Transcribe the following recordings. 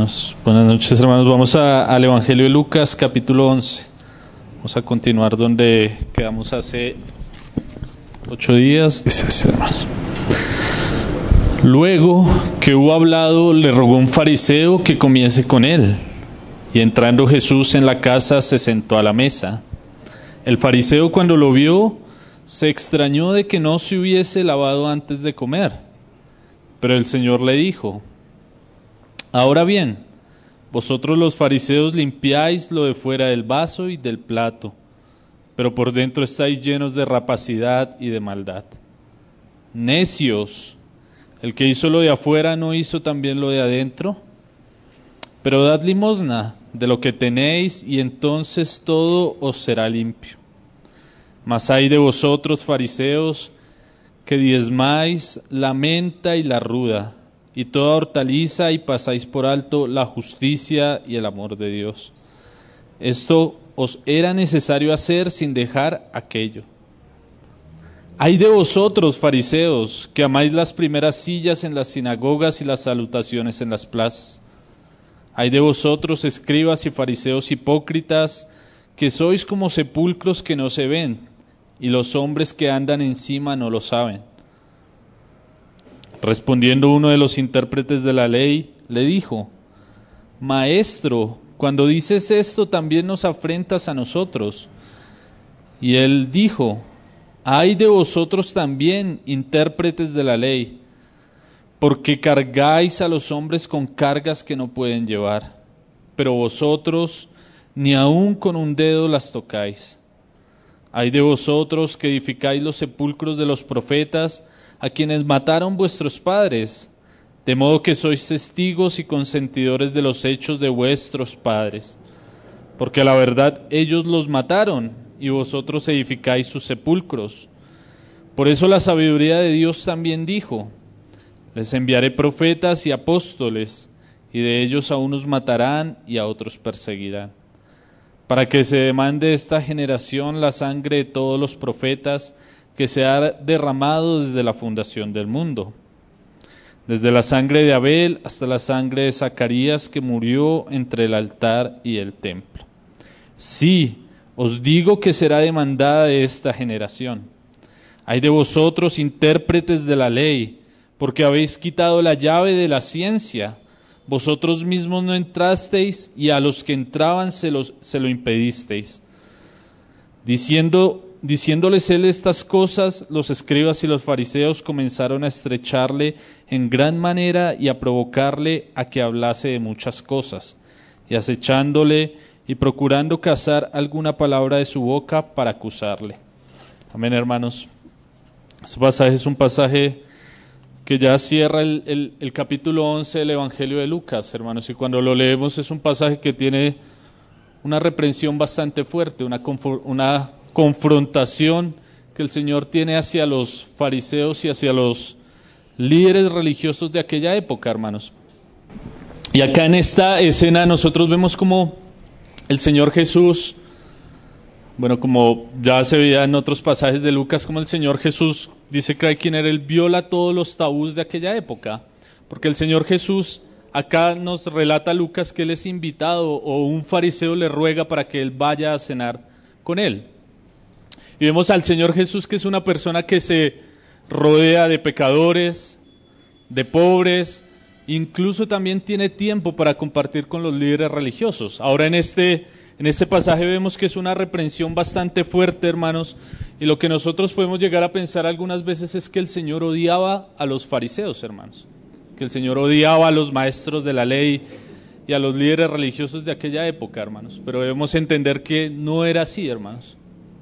hermanos. Buenas noches, hermanos. Vamos al Evangelio de Lucas, capítulo 11. Vamos a continuar donde quedamos hace 8 días. Dice así, hermanos. Luego que hubo hablado, le rogó un fariseo que comiese con él. Y entrando Jesús en la casa, se sentó a la mesa. El fariseo, cuando lo vio, se extrañó de que no se hubiese lavado antes de comer. Pero el Señor le dijo: Ahora bien, vosotros los fariseos limpiáis lo de fuera del vaso y del plato, pero por dentro estáis llenos de rapacidad y de maldad. Necios, el que hizo lo de afuera no hizo también lo de adentro. Pero dad limosna de lo que tenéis y entonces todo os será limpio. Mas ay de vosotros, fariseos, que diezmáis la menta y la ruda, y toda hortaliza, y pasáis por alto la justicia y el amor de Dios. Esto os era necesario hacer sin dejar aquello. Ay de vosotros, fariseos, que amáis las primeras sillas en las sinagogas y las salutaciones en las plazas. Ay de vosotros, escribas y fariseos hipócritas, que sois como sepulcros que no se ven, y los hombres que andan encima no lo saben. Respondiendo uno de los intérpretes de la ley, le dijo: Maestro, cuando dices esto, también nos afrentas a nosotros. Y él dijo: Ay de vosotros también, intérpretes de la ley, porque cargáis a los hombres con cargas que no pueden llevar, pero vosotros ni aun con un dedo las tocáis. Ay de vosotros que edificáis los sepulcros de los profetas, a quienes mataron vuestros padres, de modo que sois testigos y consentidores de los hechos de vuestros padres. Porque a la verdad ellos los mataron, y vosotros edificáis sus sepulcros. Por eso la sabiduría de Dios también dijo: Les enviaré profetas y apóstoles, y de ellos a unos matarán y a otros perseguirán, para que se demande de esta generación la sangre de todos los profetas que se ha derramado desde la fundación del mundo, desde la sangre de Abel hasta la sangre de Zacarías, que murió entre el altar y el templo. Sí, os digo que será demandada de esta generación. Ay de vosotros, intérpretes de la ley, porque habéis quitado la llave de la ciencia. Vosotros mismos no entrasteis, y a los que entraban se lo impedisteis. Diciéndoles él estas cosas, los escribas y los fariseos comenzaron a estrecharle en gran manera y a provocarle a que hablase de muchas cosas, y acechándole y procurando cazar alguna palabra de su boca para acusarle. Amén, hermanos. Este pasaje es un pasaje que ya cierra el capítulo 11 del Evangelio de Lucas, hermanos, y cuando lo leemos es un pasaje que tiene una reprensión bastante fuerte, una confrontación que el Señor tiene hacia los fariseos y hacia los líderes religiosos de aquella época, hermanos. Y acá en esta escena nosotros vemos como el Señor Jesús, bueno, como ya se veía en otros pasajes de Lucas, como el Señor Jesús, dice que quien era, él viola todos los tabús de aquella época, porque el Señor Jesús, acá nos relata Lucas que él es invitado o un fariseo le ruega para que él vaya a cenar con él. Y vemos al Señor Jesús que es una persona que se rodea de pecadores, de pobres, incluso también tiene tiempo para compartir con los líderes religiosos. Ahora en este pasaje vemos que es una reprensión bastante fuerte, hermanos, y lo que nosotros podemos llegar a pensar algunas veces es que el Señor odiaba a los fariseos, hermanos, que el Señor odiaba a los maestros de la ley y a los líderes religiosos de aquella época, hermanos, pero debemos entender que no era así, hermanos.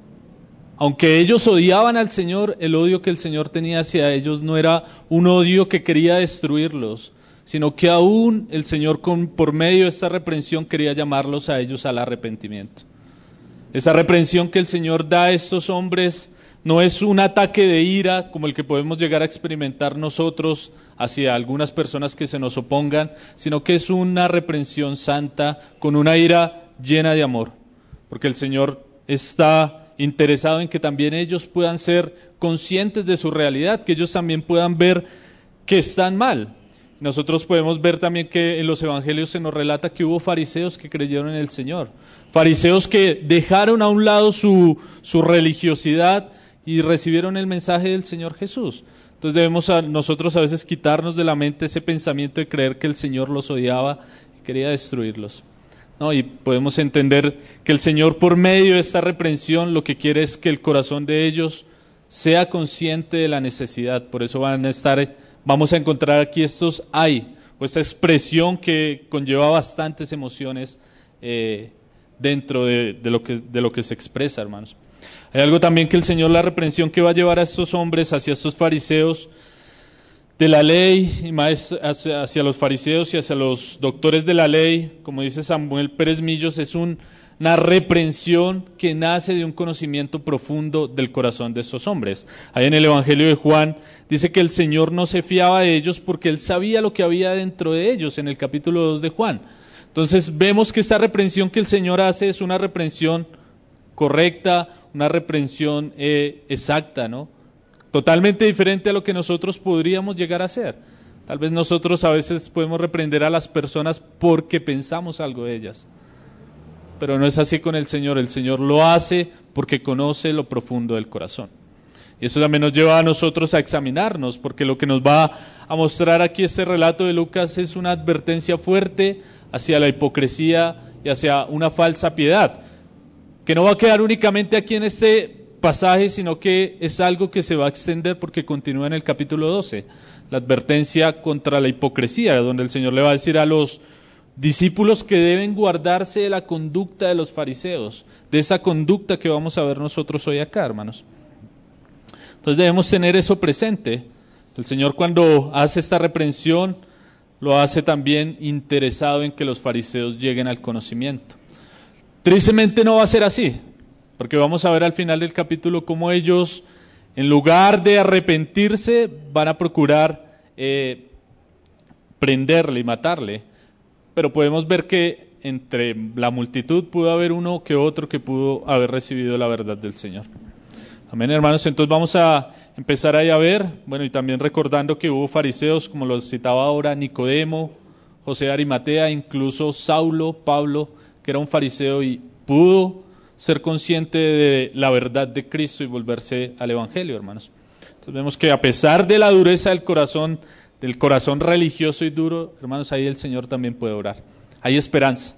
Aunque ellos odiaban al Señor, el odio que el Señor tenía hacia ellos no era un odio que quería destruirlos, sino que aún el Señor por medio de esta reprensión quería llamarlos a ellos al arrepentimiento. Esa reprensión que el Señor da a estos hombres no es un ataque de ira como el que podemos llegar a experimentar nosotros hacia algunas personas que se nos opongan, sino que es una reprensión santa con una ira llena de amor, porque el Señor está interesado en que también ellos puedan ser conscientes de su realidad, que ellos también puedan ver que están mal. Nosotros podemos ver también que en los evangelios se nos relata que hubo fariseos que creyeron en el Señor. Fariseos que dejaron a un lado su religiosidad y recibieron el mensaje del Señor Jesús. Entonces debemos nosotros a veces quitarnos de la mente ese pensamiento de creer que el Señor los odiaba y quería destruirlos, ¿no? Y podemos entender que el Señor, por medio de esta reprensión, lo que quiere es que el corazón de ellos sea consciente de la necesidad. Por eso vamos a encontrar aquí esta expresión que conlleva bastantes emociones dentro de lo que se expresa, hermanos. Hay algo también que el Señor, la reprensión que va a llevar a estos hombres, hacia estos fariseos de la ley, y más hacia los fariseos y hacia los doctores de la ley, como dice Samuel Pérez Millos, es una reprensión que nace de un conocimiento profundo del corazón de estos hombres. Ahí en el Evangelio de Juan dice que el Señor no se fiaba de ellos porque Él sabía lo que había dentro de ellos, en el capítulo 2 de Juan. Entonces vemos que esta reprensión que el Señor hace es una reprensión correcta, una reprensión exacta, ¿no? Totalmente diferente a lo que nosotros podríamos llegar a hacer. Tal vez nosotros a veces podemos reprender a las personas porque pensamos algo de ellas. Pero no es así con el Señor. El Señor lo hace porque conoce lo profundo del corazón. Y eso también nos lleva a nosotros a examinarnos, porque lo que nos va a mostrar aquí este relato de Lucas es una advertencia fuerte hacia la hipocresía y hacia una falsa piedad, que no va a quedar únicamente aquí en este pasaje, sino que es algo que se va a extender porque continúa en el capítulo 12, la advertencia contra la hipocresía, donde el Señor le va a decir a los discípulos que deben guardarse de la conducta de los fariseos, de esa conducta que vamos a ver nosotros hoy acá, hermanos. Entonces debemos tener eso presente. El Señor, cuando hace esta reprensión, lo hace también interesado en que los fariseos lleguen al conocimiento. Tristemente no va a ser así, porque vamos a ver al final del capítulo cómo ellos, en lugar de arrepentirse, van a procurar prenderle y matarle. Pero podemos ver que entre la multitud pudo haber uno que otro que pudo haber recibido la verdad del Señor. Amén, hermanos. Entonces vamos a empezar ahí a ver, bueno, y también recordando que hubo fariseos, como los citaba ahora, Nicodemo, José de Arimatea, incluso Saulo, Pablo, que era un fariseo y pudo ser consciente de la verdad de Cristo y volverse al Evangelio, hermanos. Entonces vemos que a pesar de la dureza del corazón religioso y duro, hermanos, ahí el Señor también puede obrar. Hay esperanza.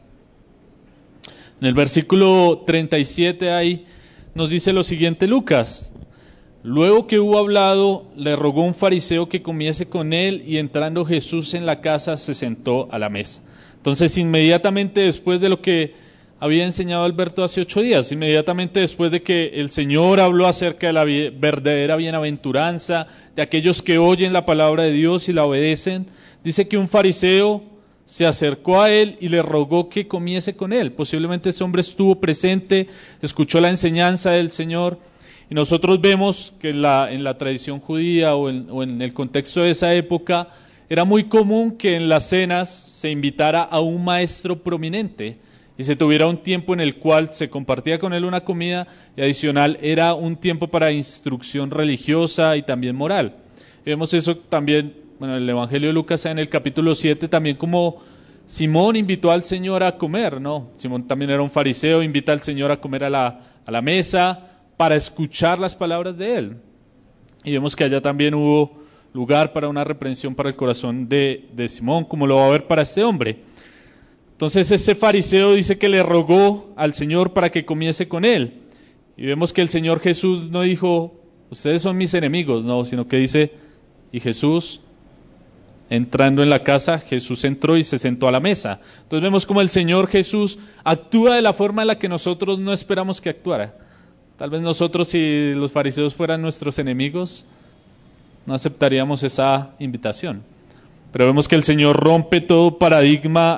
En el versículo 37 ahí nos dice lo siguiente Lucas: luego que hubo hablado, le rogó un fariseo que comiese con él, y entrando Jesús en la casa se sentó a la mesa. Entonces, inmediatamente después de lo que había enseñado Alberto hace 8 días, inmediatamente después de que el Señor habló acerca de la verdadera bienaventuranza, de aquellos que oyen la palabra de Dios y la obedecen, dice que un fariseo se acercó a él y le rogó que comiese con él. Posiblemente ese hombre estuvo presente, escuchó la enseñanza del Señor, y nosotros vemos que en la tradición judía o en el contexto de esa época, era muy común que en las cenas se invitara a un maestro prominente y se tuviera un tiempo en el cual se compartía con él una comida, y adicional era un tiempo para instrucción religiosa y también moral. Y vemos eso también, bueno, en el Evangelio de Lucas, en el capítulo 7, también como Simón invitó al Señor a comer, ¿no? Simón también era un fariseo, invita al Señor a comer a la mesa para escuchar las palabras de él. Y vemos que allá también hubo lugar para una reprensión para el corazón de Simón, como lo va a haber para este hombre. Entonces este fariseo dice que le rogó al Señor para que comiese con él. Y vemos que el Señor Jesús no dijo, ustedes son mis enemigos, no, sino que dice, y Jesús, entrando en la casa, Jesús entró y se sentó a la mesa. Entonces vemos como el Señor Jesús actúa de la forma en la que nosotros no esperamos que actuara. Tal vez nosotros, si los fariseos fueran nuestros enemigos, no aceptaríamos esa invitación. Pero vemos que el Señor rompe todo paradigma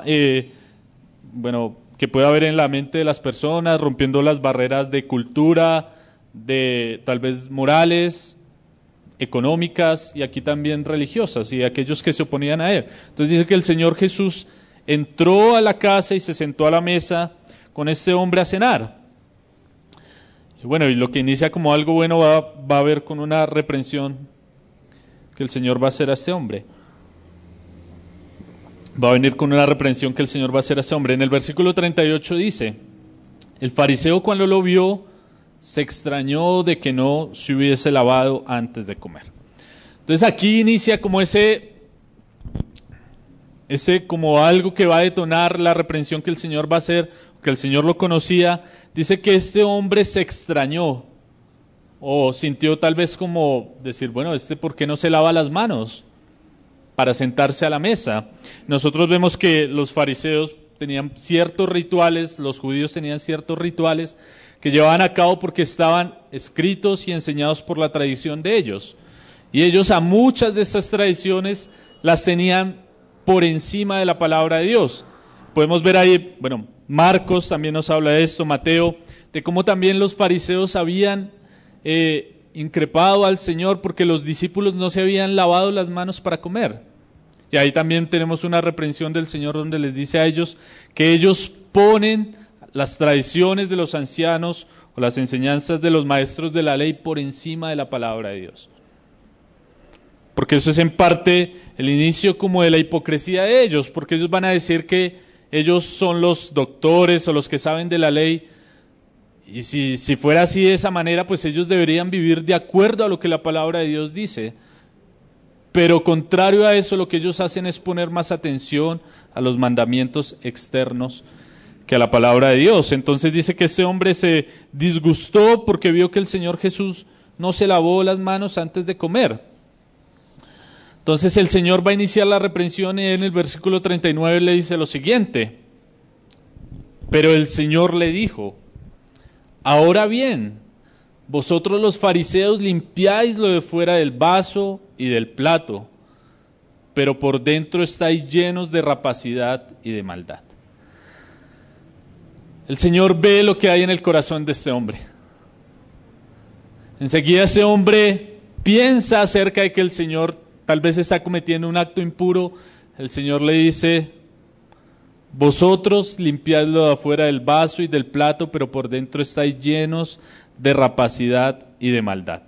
que puede haber en la mente de las personas, rompiendo las barreras de cultura, de tal vez morales, económicas y aquí también religiosas, y aquellos que se oponían a él. Entonces dice que el Señor Jesús entró a la casa y se sentó a la mesa con este hombre a cenar. Y bueno, y lo que inicia como algo bueno va a ver con una reprensión que el Señor va a hacer a este hombre. va a venir con una reprensión que el Señor va a hacer a ese hombre. En el versículo 38 dice: el fariseo cuando lo vio se extrañó de que no se hubiese lavado antes de comer. Entonces aquí inicia como ese como algo que va a detonar la reprensión que el Señor va a hacer, que el Señor lo conocía. Dice que este hombre se extrañó o sintió tal vez como decir, bueno, ¿por qué no se lava las manos para sentarse a la mesa? Nosotros vemos que los fariseos tenían ciertos rituales, los judíos tenían ciertos rituales que llevaban a cabo porque estaban escritos y enseñados por la tradición de ellos. Y ellos a muchas de estas tradiciones las tenían por encima de la palabra de Dios. Podemos ver ahí, Marcos también nos habla de esto, Mateo, de cómo también los fariseos habían increpado al Señor porque los discípulos no se habían lavado las manos para comer. Y ahí también tenemos una reprensión del Señor donde les dice a ellos que ellos ponen las tradiciones de los ancianos o las enseñanzas de los maestros de la ley por encima de la palabra de Dios. Porque eso es en parte el inicio como de la hipocresía de ellos, porque ellos van a decir que ellos son los doctores o los que saben de la ley, y si fuera así de esa manera, pues ellos deberían vivir de acuerdo a lo que la palabra de Dios dice. Pero contrario a eso, lo que ellos hacen es poner más atención a los mandamientos externos que a la palabra de Dios. Entonces dice que ese hombre se disgustó porque vio que el Señor Jesús no se lavó las manos antes de comer. Entonces el Señor va a iniciar la reprensión y en el versículo 39 le dice lo siguiente: pero el Señor le dijo, ahora bien, vosotros los fariseos limpiáis lo de fuera del vaso y del plato, pero por dentro estáis llenos de rapacidad y de maldad. El Señor ve lo que hay en el corazón de este hombre. Enseguida ese hombre piensa acerca de que el Señor tal vez está cometiendo un acto impuro. El Señor le dice, vosotros limpiáis lo de afuera del vaso y del plato, pero por dentro estáis llenos de rapacidad y de maldad.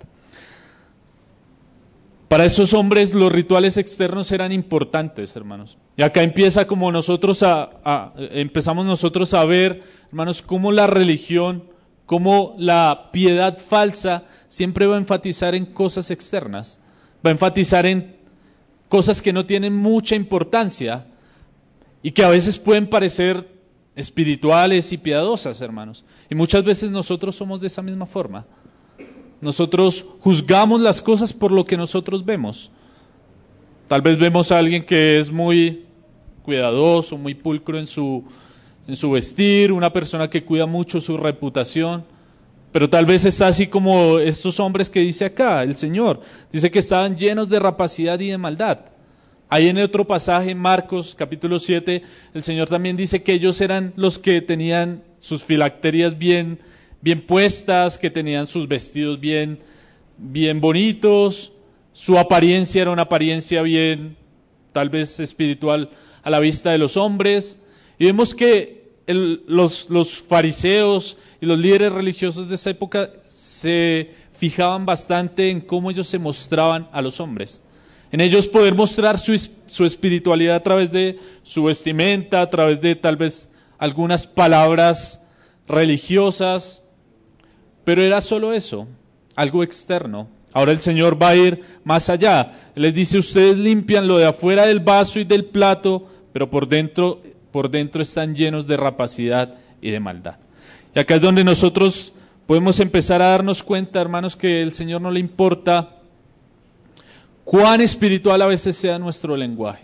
Para esos hombres los rituales externos eran importantes, hermanos. Y acá empieza como empezamos nosotros a ver, hermanos, cómo la religión, cómo la piedad falsa siempre va a enfatizar en cosas externas. Va a enfatizar en cosas que no tienen mucha importancia y que a veces pueden parecer espirituales y piadosas, hermanos. Y muchas veces nosotros somos de esa misma forma. Nosotros juzgamos las cosas por lo que nosotros vemos. Tal vez vemos a alguien que es muy cuidadoso, muy pulcro en su vestir, una persona que cuida mucho su reputación, pero tal vez está así como estos hombres que dice acá el Señor. Dice que estaban llenos de rapacidad y de maldad. Ahí en otro pasaje, en Marcos capítulo 7, el Señor también dice que ellos eran los que tenían sus filacterias bien puestas, que tenían sus vestidos bien bonitos, su apariencia era una apariencia bien, tal vez espiritual a la vista de los hombres. Y vemos que los fariseos y los líderes religiosos de esa época se fijaban bastante en cómo ellos se mostraban a los hombres. En ellos poder mostrar su espiritualidad a través de su vestimenta, a través de tal vez algunas palabras religiosas, pero era solo eso, algo externo. Ahora el Señor va a ir más allá. Él les dice, ustedes limpian lo de afuera del vaso y del plato, pero por dentro están llenos de rapacidad y de maldad. Y acá es donde nosotros podemos empezar a darnos cuenta, hermanos, que al Señor no le importa cuán espiritual a veces sea nuestro lenguaje.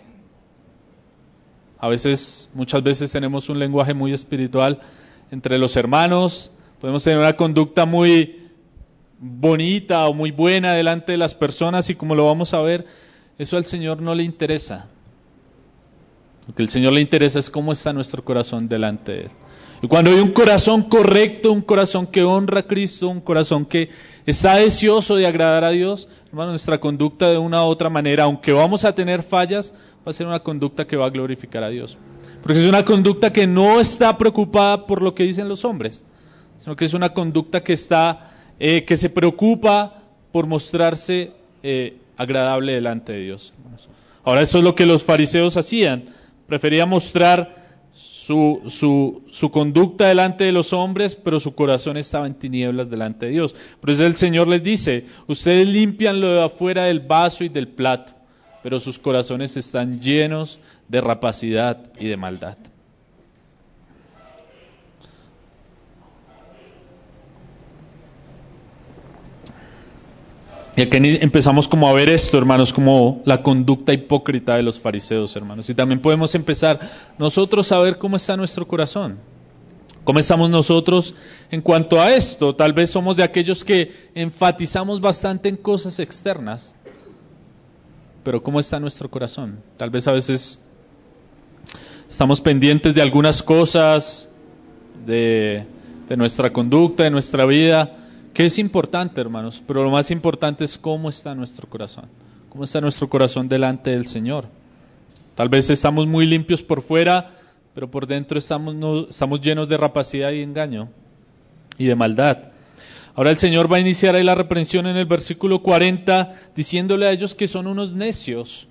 Muchas veces tenemos un lenguaje muy espiritual entre los hermanos, podemos tener una conducta muy bonita o muy buena delante de las personas y como lo vamos a ver, eso al Señor no le interesa. Lo que al Señor le interesa es cómo está nuestro corazón delante de Él. Y cuando hay un corazón correcto, un corazón que honra a Cristo, un corazón que está deseoso de agradar a Dios, hermano, nuestra conducta de una u otra manera, aunque vamos a tener fallas, va a ser una conducta que va a glorificar a Dios. Porque es una conducta que no está preocupada por lo que dicen los hombres, sino que es una conducta que se preocupa por mostrarse agradable delante de Dios. Ahora, eso es lo que los fariseos hacían. Prefería mostrar su conducta delante de los hombres, pero su corazón estaba en tinieblas delante de Dios. Por eso el Señor les dice, ustedes limpian lo de afuera del vaso y del plato, pero sus corazones están llenos de rapacidad y de maldad. Y aquí empezamos como a ver esto, hermanos, como la conducta hipócrita de los fariseos, hermanos. Y también podemos empezar nosotros a ver cómo está nuestro corazón. ¿Cómo estamos nosotros en cuanto a esto? Tal vez somos de aquellos que enfatizamos bastante en cosas externas, pero ¿cómo está nuestro corazón? Tal vez a veces estamos pendientes de algunas cosas, de nuestra conducta, de nuestra vida, que es importante, hermanos, pero lo más importante es cómo está nuestro corazón. ¿Cómo está nuestro corazón delante del Señor? Tal vez estamos muy limpios por fuera, pero por dentro estamos llenos de rapacidad y engaño y de maldad. Ahora el Señor va a iniciar ahí la reprensión en el versículo 40, diciéndole a ellos que son unos necios.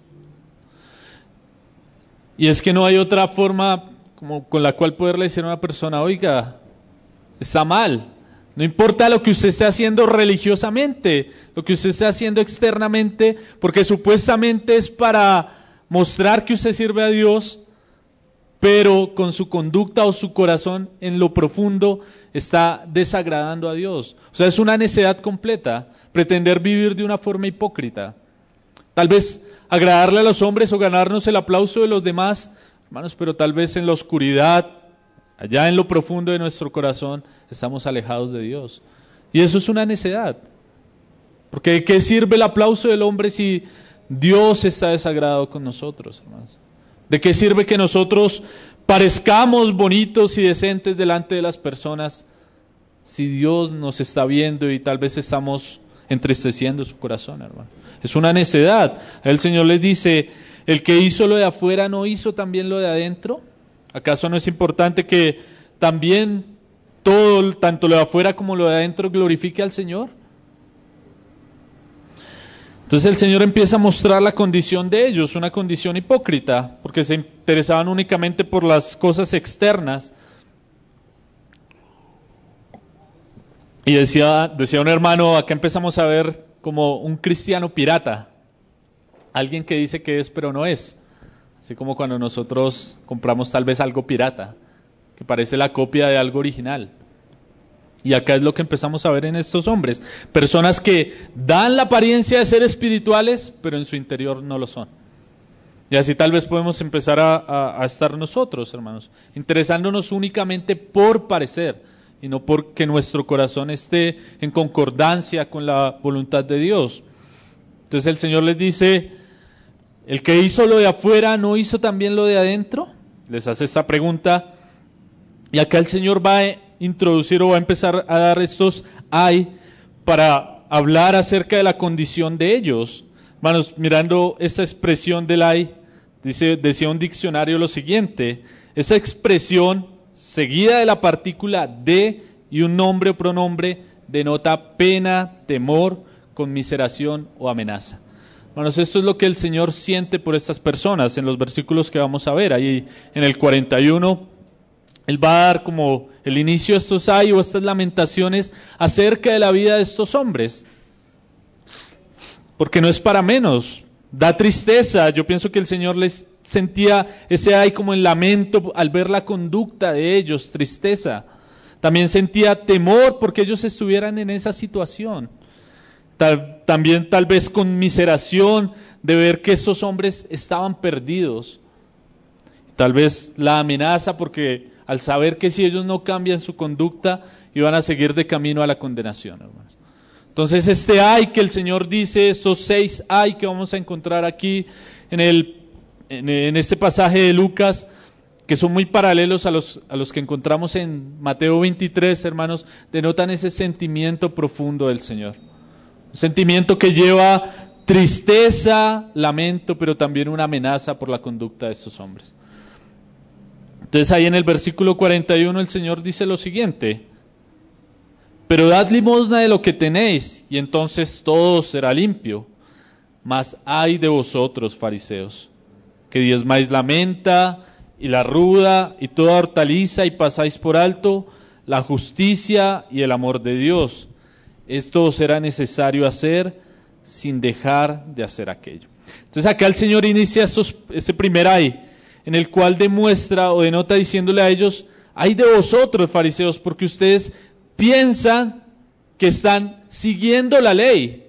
Y es que no hay otra forma como con la cual poderle decir a una persona, oiga, está mal. No importa lo que usted esté haciendo religiosamente, lo que usted esté haciendo externamente, porque supuestamente es para mostrar que usted sirve a Dios, pero con su conducta o su corazón en lo profundo está desagradando a Dios. O sea, es una necedad completa, pretender vivir de una forma hipócrita. Tal vez agradarle a los hombres o ganarnos el aplauso de los demás, hermanos, pero tal vez en la oscuridad, allá en lo profundo de nuestro corazón, estamos alejados de Dios. Y eso es una necedad. Porque ¿de qué sirve el aplauso del hombre si Dios está desagradado con nosotros, hermanos? ¿De qué sirve que nosotros parezcamos bonitos y decentes delante de las personas si Dios nos está viendo y tal vez estamos entristeciendo su corazón, hermano? Es una necedad. El Señor les dice, el que hizo lo de afuera no hizo también lo de adentro. ¿Acaso no es importante que también todo, tanto lo de afuera como lo de adentro, glorifique al Señor? Entonces el Señor empieza a mostrar la condición de ellos, una condición hipócrita, porque se interesaban únicamente por las cosas externas. Y decía un hermano, acá empezamos a ver como un cristiano pirata, alguien que dice que es pero no es. Así como cuando nosotros compramos tal vez algo pirata, que parece la copia de algo original. Y acá es lo que empezamos a ver en estos hombres. Personas que dan la apariencia de ser espirituales, pero en su interior no lo son. Y así tal vez podemos empezar a estar nosotros, hermanos, interesándonos únicamente por parecer, y no porque nuestro corazón esté en concordancia con la voluntad de Dios. Entonces el Señor les dice, ¿el que hizo lo de afuera no hizo también lo de adentro? Les hace esta pregunta. Y acá el Señor va a introducir o va a empezar a dar estos ay para hablar acerca de la condición de ellos. Hermanos, mirando esta expresión del ay, decía un diccionario lo siguiente: esa expresión seguida de la partícula de y un nombre o pronombre denota pena, temor, conmiseración o amenaza. Hermanos, esto es lo que el Señor siente por estas personas en los versículos que vamos a ver. Ahí en el 41, Él va a dar como el inicio de estos ay o estas lamentaciones acerca de la vida de estos hombres. Porque no es para menos, da tristeza. Yo pienso que el Señor les sentía ese ay como en lamento al ver la conducta de ellos, tristeza. También sentía temor porque ellos estuvieran en esa situación. También tal vez conmiseración de ver que estos hombres estaban perdidos. Tal vez la amenaza porque al saber que si ellos no cambian su conducta iban a seguir de camino a la condenación, hermanos. Entonces este ay que el Señor dice, estos 6 ay que vamos a encontrar aquí en este pasaje de Lucas, que son muy paralelos a los que encontramos en Mateo 23, hermanos, denotan ese sentimiento profundo del Señor. Un sentimiento que lleva tristeza, lamento, pero también una amenaza por la conducta de estos hombres. Entonces ahí en el versículo 41 el Señor dice lo siguiente: pero dad limosna de lo que tenéis, y entonces todo será limpio. Mas ay de vosotros, fariseos, que diezmáis la menta y la ruda y toda hortaliza y pasáis por alto la justicia y el amor de Dios. Esto os será necesario hacer sin dejar de hacer aquello. Entonces acá el Señor inicia ese primer ay, en el cual demuestra o denota diciéndole a ellos: ay de vosotros, fariseos, porque ustedes piensan que están siguiendo la ley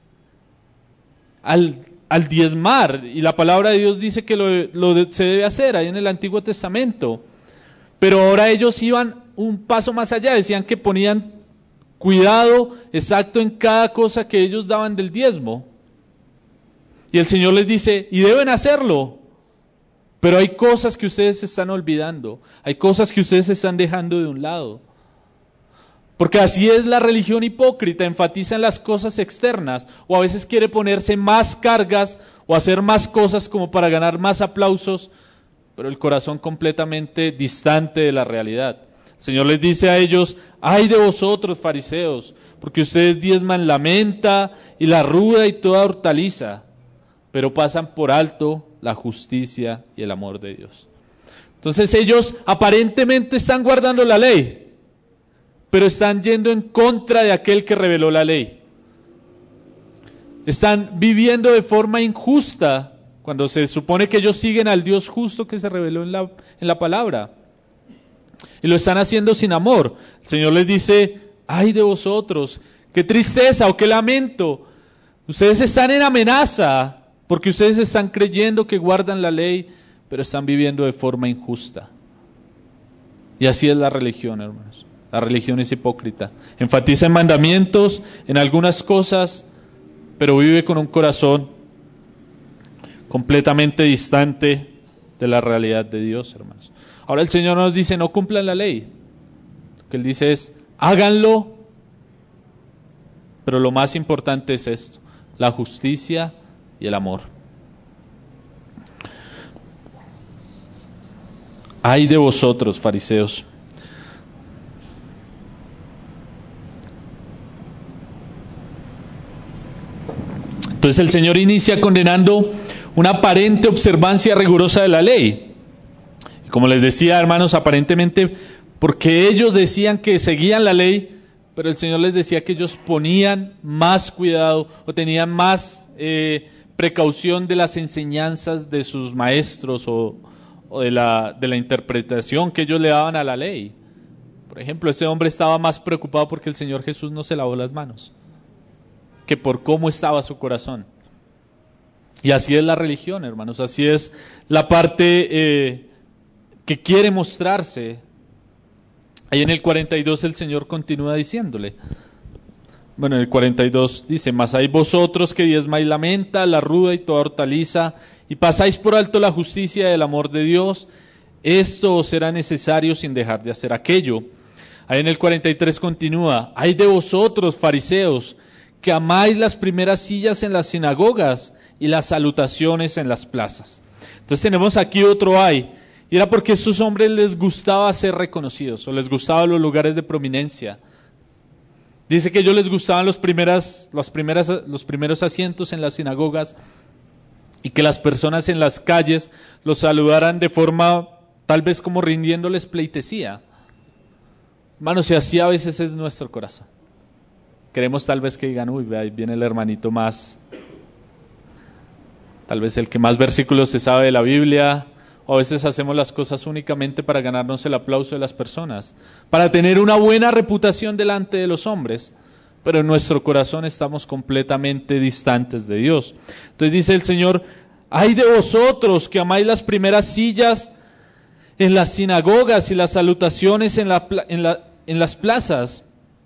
al diezmar, y la palabra de Dios dice que se debe hacer ahí en el Antiguo Testamento, pero ahora ellos iban un paso más allá, decían que ponían cuidado exacto en cada cosa que ellos daban del diezmo, y el Señor les dice: y deben hacerlo, pero hay cosas que ustedes se están olvidando, hay cosas que ustedes se están dejando de un lado. Porque así es la religión hipócrita, enfatiza en las cosas externas, o a veces quiere ponerse más cargas o hacer más cosas como para ganar más aplausos, pero el corazón completamente distante de la realidad. El Señor les dice a ellos: ay de vosotros, fariseos, porque ustedes diezman la menta y la ruda y toda hortaliza, pero pasan por alto la justicia y el amor de Dios. Entonces ellos aparentemente están guardando la ley, pero están yendo en contra de aquel que reveló la ley. Están viviendo de forma injusta cuando se supone que ellos siguen al Dios justo que se reveló en la palabra. Y lo están haciendo sin amor. El Señor les dice: ay de vosotros, qué tristeza o qué lamento. Ustedes están en amenaza porque ustedes están creyendo que guardan la ley, pero están viviendo de forma injusta. Y así es la religión, hermanos. La religión es hipócrita. Enfatiza en mandamientos, en algunas cosas, pero vive con un corazón completamente distante de la realidad de Dios, hermanos. Ahora el Señor nos dice: no cumplan la ley. Lo que Él dice es: háganlo, pero lo más importante es esto: la justicia y el amor. Ay de vosotros, fariseos. Entonces el Señor inicia condenando una aparente observancia rigurosa de la ley. Y como les decía, hermanos, aparentemente porque ellos decían que seguían la ley, pero el Señor les decía que ellos ponían más cuidado o tenían más precaución de las enseñanzas de sus maestros o de la interpretación que ellos le daban a la ley. Por ejemplo, ese hombre estaba más preocupado porque el Señor Jesús no se lavó las manos que por cómo estaba su corazón. Y así es la religión, hermanos, así es la parte que quiere mostrarse. Ahí en el 42 el Señor continúa diciéndole, bueno, en el 42 dice: mas hay vosotros que diezmáis la menta, la ruda y toda hortaliza, y pasáis por alto la justicia y el amor de Dios, esto os será necesario sin dejar de hacer aquello. Ahí en el 43 continúa: hay de vosotros, fariseos, que amáis las primeras sillas en las sinagogas y las salutaciones en las plazas. Entonces tenemos aquí otro ay, y era porque a estos hombres les gustaba ser reconocidos, o les gustaban los lugares de prominencia. Dice que a ellos les gustaban los primeros asientos en las sinagogas, y que las personas en las calles los saludaran de forma tal vez como rindiéndoles pleitesía. Hermanos, y así a veces es nuestro corazón. Queremos tal vez que digan: uy, ahí viene el hermanito más, tal vez el que más versículos se sabe de la Biblia, o a veces hacemos las cosas únicamente para ganarnos el aplauso de las personas, para tener una buena reputación delante de los hombres, pero en nuestro corazón estamos completamente distantes de Dios. Entonces dice el Señor: ay de vosotros que amáis las primeras sillas en las sinagogas y las salutaciones en las plazas.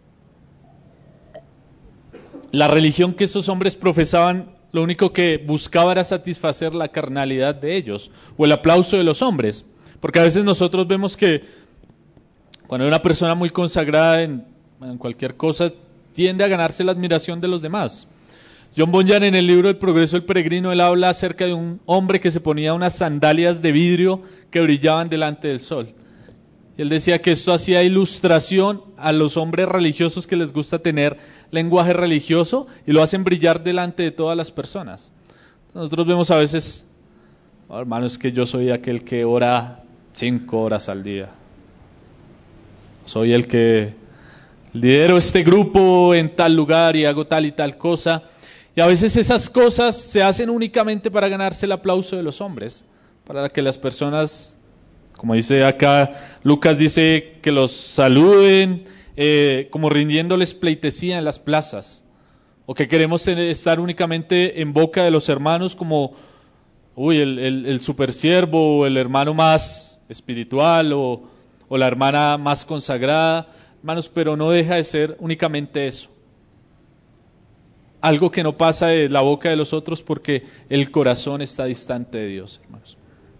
La religión que estos hombres profesaban, lo único que buscaba era satisfacer la carnalidad de ellos, o el aplauso de los hombres. Porque a veces nosotros vemos que cuando hay una persona muy consagrada en cualquier cosa, tiende a ganarse la admiración de los demás. John Bunyan, en el libro El progreso del peregrino, él habla acerca de un hombre que se ponía unas sandalias de vidrio que brillaban delante del sol. Él decía que esto hacía ilustración a los hombres religiosos que les gusta tener lenguaje religioso y lo hacen brillar delante de todas las personas. Nosotros vemos a veces Oh, hermano, es que yo soy aquel que ora 5 horas al día. Soy el que lidero este grupo en tal lugar y hago tal y tal cosa. Y a veces esas cosas se hacen únicamente para ganarse el aplauso de los hombres, para que las personas, como dice acá, Lucas dice que los saluden, como rindiéndoles pleitesía en las plazas, o que queremos estar únicamente en boca de los hermanos como el supersiervo, o el hermano más espiritual, o la hermana más consagrada, hermanos, pero no deja de ser únicamente eso. Algo que no pasa de la boca de los otros porque el corazón está distante de Dios, hermanos.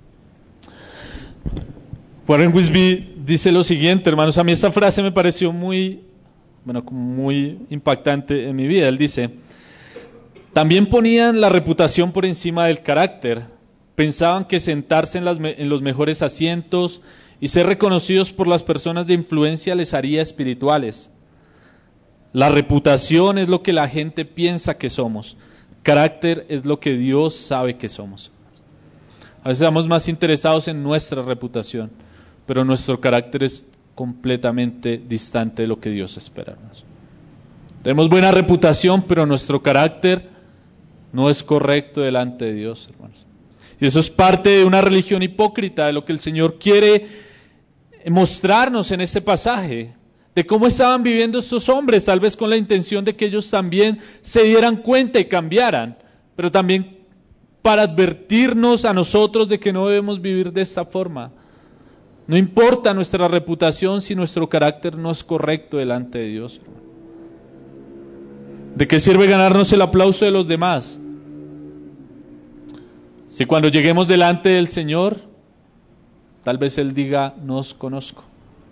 Warren Wiersbe dice lo siguiente, hermanos, a mí esta frase me pareció muy impactante en mi vida. Él dice: también ponían la reputación por encima del carácter, pensaban que sentarse en los mejores asientos y ser reconocidos por las personas de influencia les haría espirituales. La reputación es lo que la gente piensa que somos, carácter es lo que Dios sabe que somos. A veces estamos más interesados en nuestra reputación, pero nuestro carácter es completamente distante de lo que Dios espera. Tenemos buena reputación, pero nuestro carácter no es correcto delante de Dios, hermanos. Y eso es parte de una religión hipócrita, de lo que el Señor quiere mostrarnos en este pasaje, de cómo estaban viviendo estos hombres, tal vez con la intención de que ellos también se dieran cuenta y cambiaran, pero también para advertirnos a nosotros de que no debemos vivir de esta forma. No importa nuestra reputación si nuestro carácter no es correcto delante de Dios. ¿De qué sirve ganarnos el aplauso de los demás? Si cuando lleguemos delante del Señor, tal vez Él diga, no os conozco.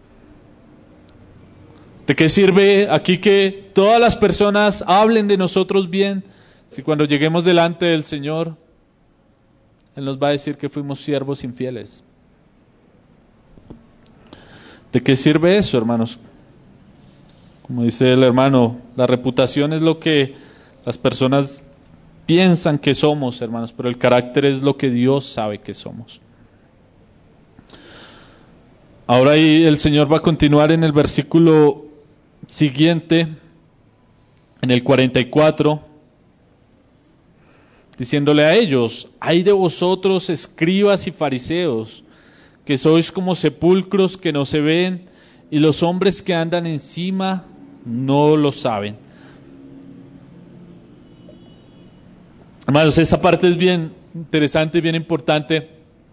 ¿De qué sirve aquí que todas las personas hablen de nosotros bien, si cuando lleguemos delante del Señor, Él nos va a decir que fuimos siervos infieles? ¿De qué sirve eso, hermanos? Como dice el hermano, la reputación es lo que las personas piensan que somos, hermanos, pero el carácter es lo que Dios sabe que somos. Ahora ahí el Señor va a continuar en el versículo siguiente, en el 44, diciéndole a ellos: ay de vosotros, escribas y fariseos, que sois como sepulcros que no se ven, y los hombres que andan encima no lo saben. Hermanos, esa parte es bien interesante y bien importante,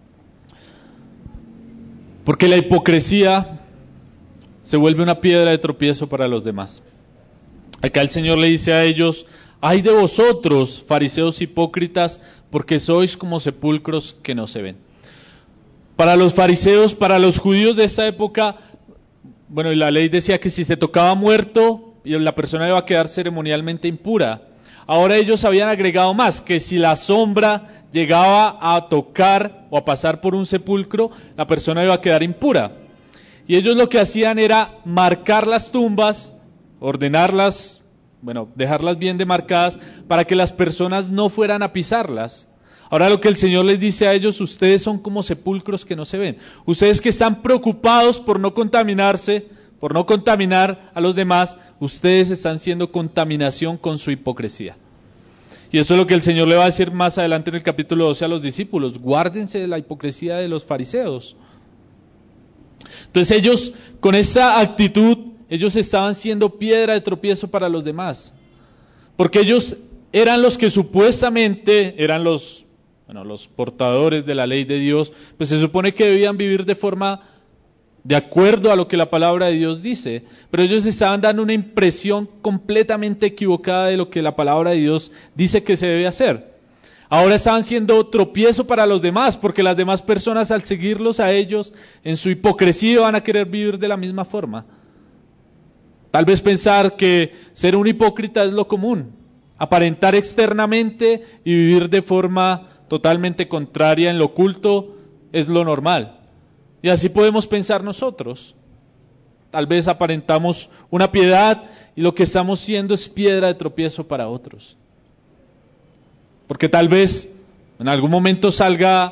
porque la hipocresía se vuelve una piedra de tropiezo para los demás. Acá el Señor le dice a ellos: ay de vosotros, fariseos hipócritas, porque sois como sepulcros que no se ven. Para los fariseos, para los judíos de esa época, y la ley decía que si se tocaba muerto, la persona iba a quedar ceremonialmente impura. Ahora ellos habían agregado más, que si la sombra llegaba a tocar o a pasar por un sepulcro, la persona iba a quedar impura. Y ellos lo que hacían era marcar las tumbas, ordenarlas, dejarlas bien demarcadas, para que las personas no fueran a pisarlas. Ahora lo que el Señor les dice a ellos: ustedes son como sepulcros que no se ven. Ustedes que están preocupados por no contaminarse, por no contaminar a los demás, ustedes están siendo contaminación con su hipocresía. Y eso es lo que el Señor le va a decir más adelante en el capítulo 12 a los discípulos: guárdense de la hipocresía de los fariseos. Entonces ellos, con esta actitud, ellos estaban siendo piedra de tropiezo para los demás, porque ellos eran los que supuestamente eran los portadores de la ley de Dios, pues se supone que debían vivir de acuerdo a lo que la palabra de Dios dice, pero ellos estaban dando una impresión completamente equivocada de lo que la palabra de Dios dice que se debe hacer. Ahora estaban siendo tropiezo para los demás, porque las demás personas, al seguirlos a ellos en su hipocresía, van a querer vivir de la misma forma. Tal vez pensar que ser un hipócrita es lo común, aparentar externamente y vivir de forma totalmente contraria en lo oculto es lo normal. Y así podemos pensar nosotros. Tal vez aparentamos una piedad y lo que estamos siendo es piedra de tropiezo para otros. Porque tal vez en algún momento salga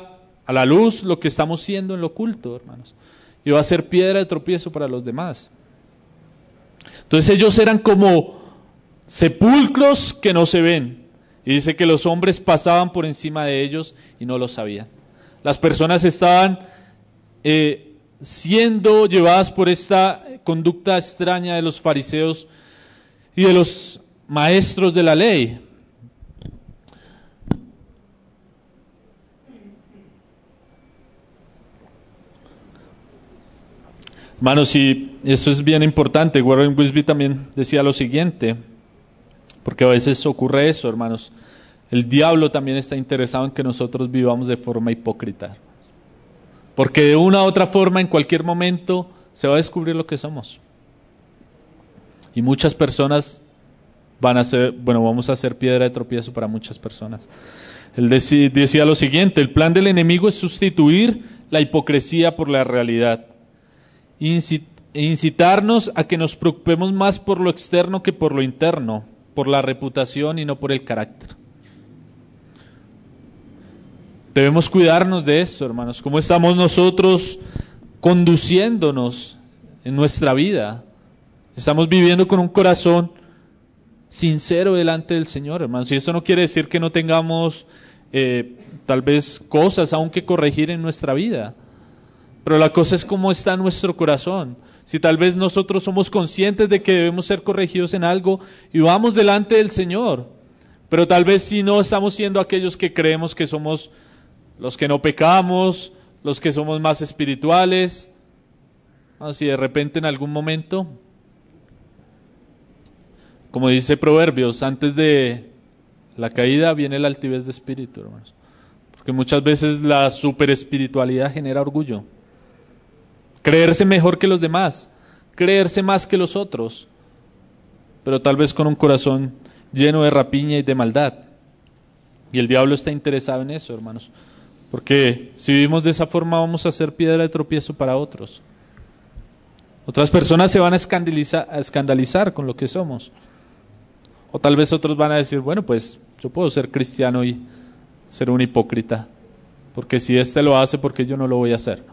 a la luz lo que estamos siendo en lo oculto, hermanos. Y va a ser piedra de tropiezo para los demás. Entonces ellos eran como sepulcros que no se ven. Y dice que los hombres pasaban por encima de ellos y no lo sabían. Las personas estaban siendo llevadas por esta conducta extraña de los fariseos y de los maestros de la ley. Hermanos, y eso es bien importante. Warren Wiersbe también decía lo siguiente, porque a veces ocurre eso, hermanos. El diablo también está interesado en que nosotros vivamos de forma hipócrita. Porque de una u otra forma, en cualquier momento, se va a descubrir lo que somos. Y muchas personas vamos a ser piedra de tropiezo para muchas personas. Él decía lo siguiente: el plan del enemigo es sustituir la hipocresía por la realidad. Incitarnos a que nos preocupemos más por lo externo que por lo interno, por la reputación y no por el carácter. Debemos cuidarnos de esto, hermanos. ¿Cómo estamos nosotros conduciéndonos en nuestra vida? Estamos viviendo con un corazón sincero delante del Señor, hermanos. Y esto no quiere decir que no tengamos tal vez cosas aún que corregir en nuestra vida. Pero la cosa es cómo está nuestro corazón. Si tal vez nosotros somos conscientes de que debemos ser corregidos en algo y vamos delante del Señor, pero tal vez si no estamos siendo aquellos que creemos que somos los que no pecamos, los que somos más espirituales, si de repente en algún momento, como dice Proverbios, antes de la caída viene la altivez de espíritu, hermanos. Porque muchas veces la superespiritualidad genera orgullo. Creerse mejor que los demás, creerse más que los otros, pero tal vez con un corazón lleno de rapiña y de maldad. Y el diablo está interesado en eso, hermanos, porque si vivimos de esa forma vamos a ser piedra de tropiezo para otros. Otras personas se van a escandalizar con lo que somos. O tal vez otros van a decir, bueno, pues yo puedo ser cristiano y ser un hipócrita, porque si este lo hace, ¿por qué yo no lo voy a hacer?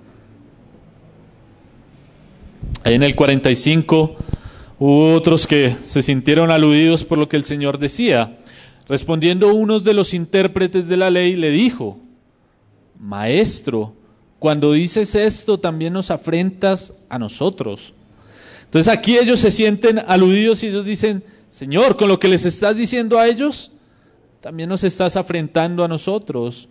Ahí en el 45 hubo otros que se sintieron aludidos por lo que el Señor decía. Respondiendo uno de los intérpretes de la ley le dijo: Maestro, cuando dices esto también nos afrentas a nosotros. Entonces aquí ellos se sienten aludidos y ellos dicen: Señor, con lo que les estás diciendo a ellos, también nos estás afrentando a nosotros.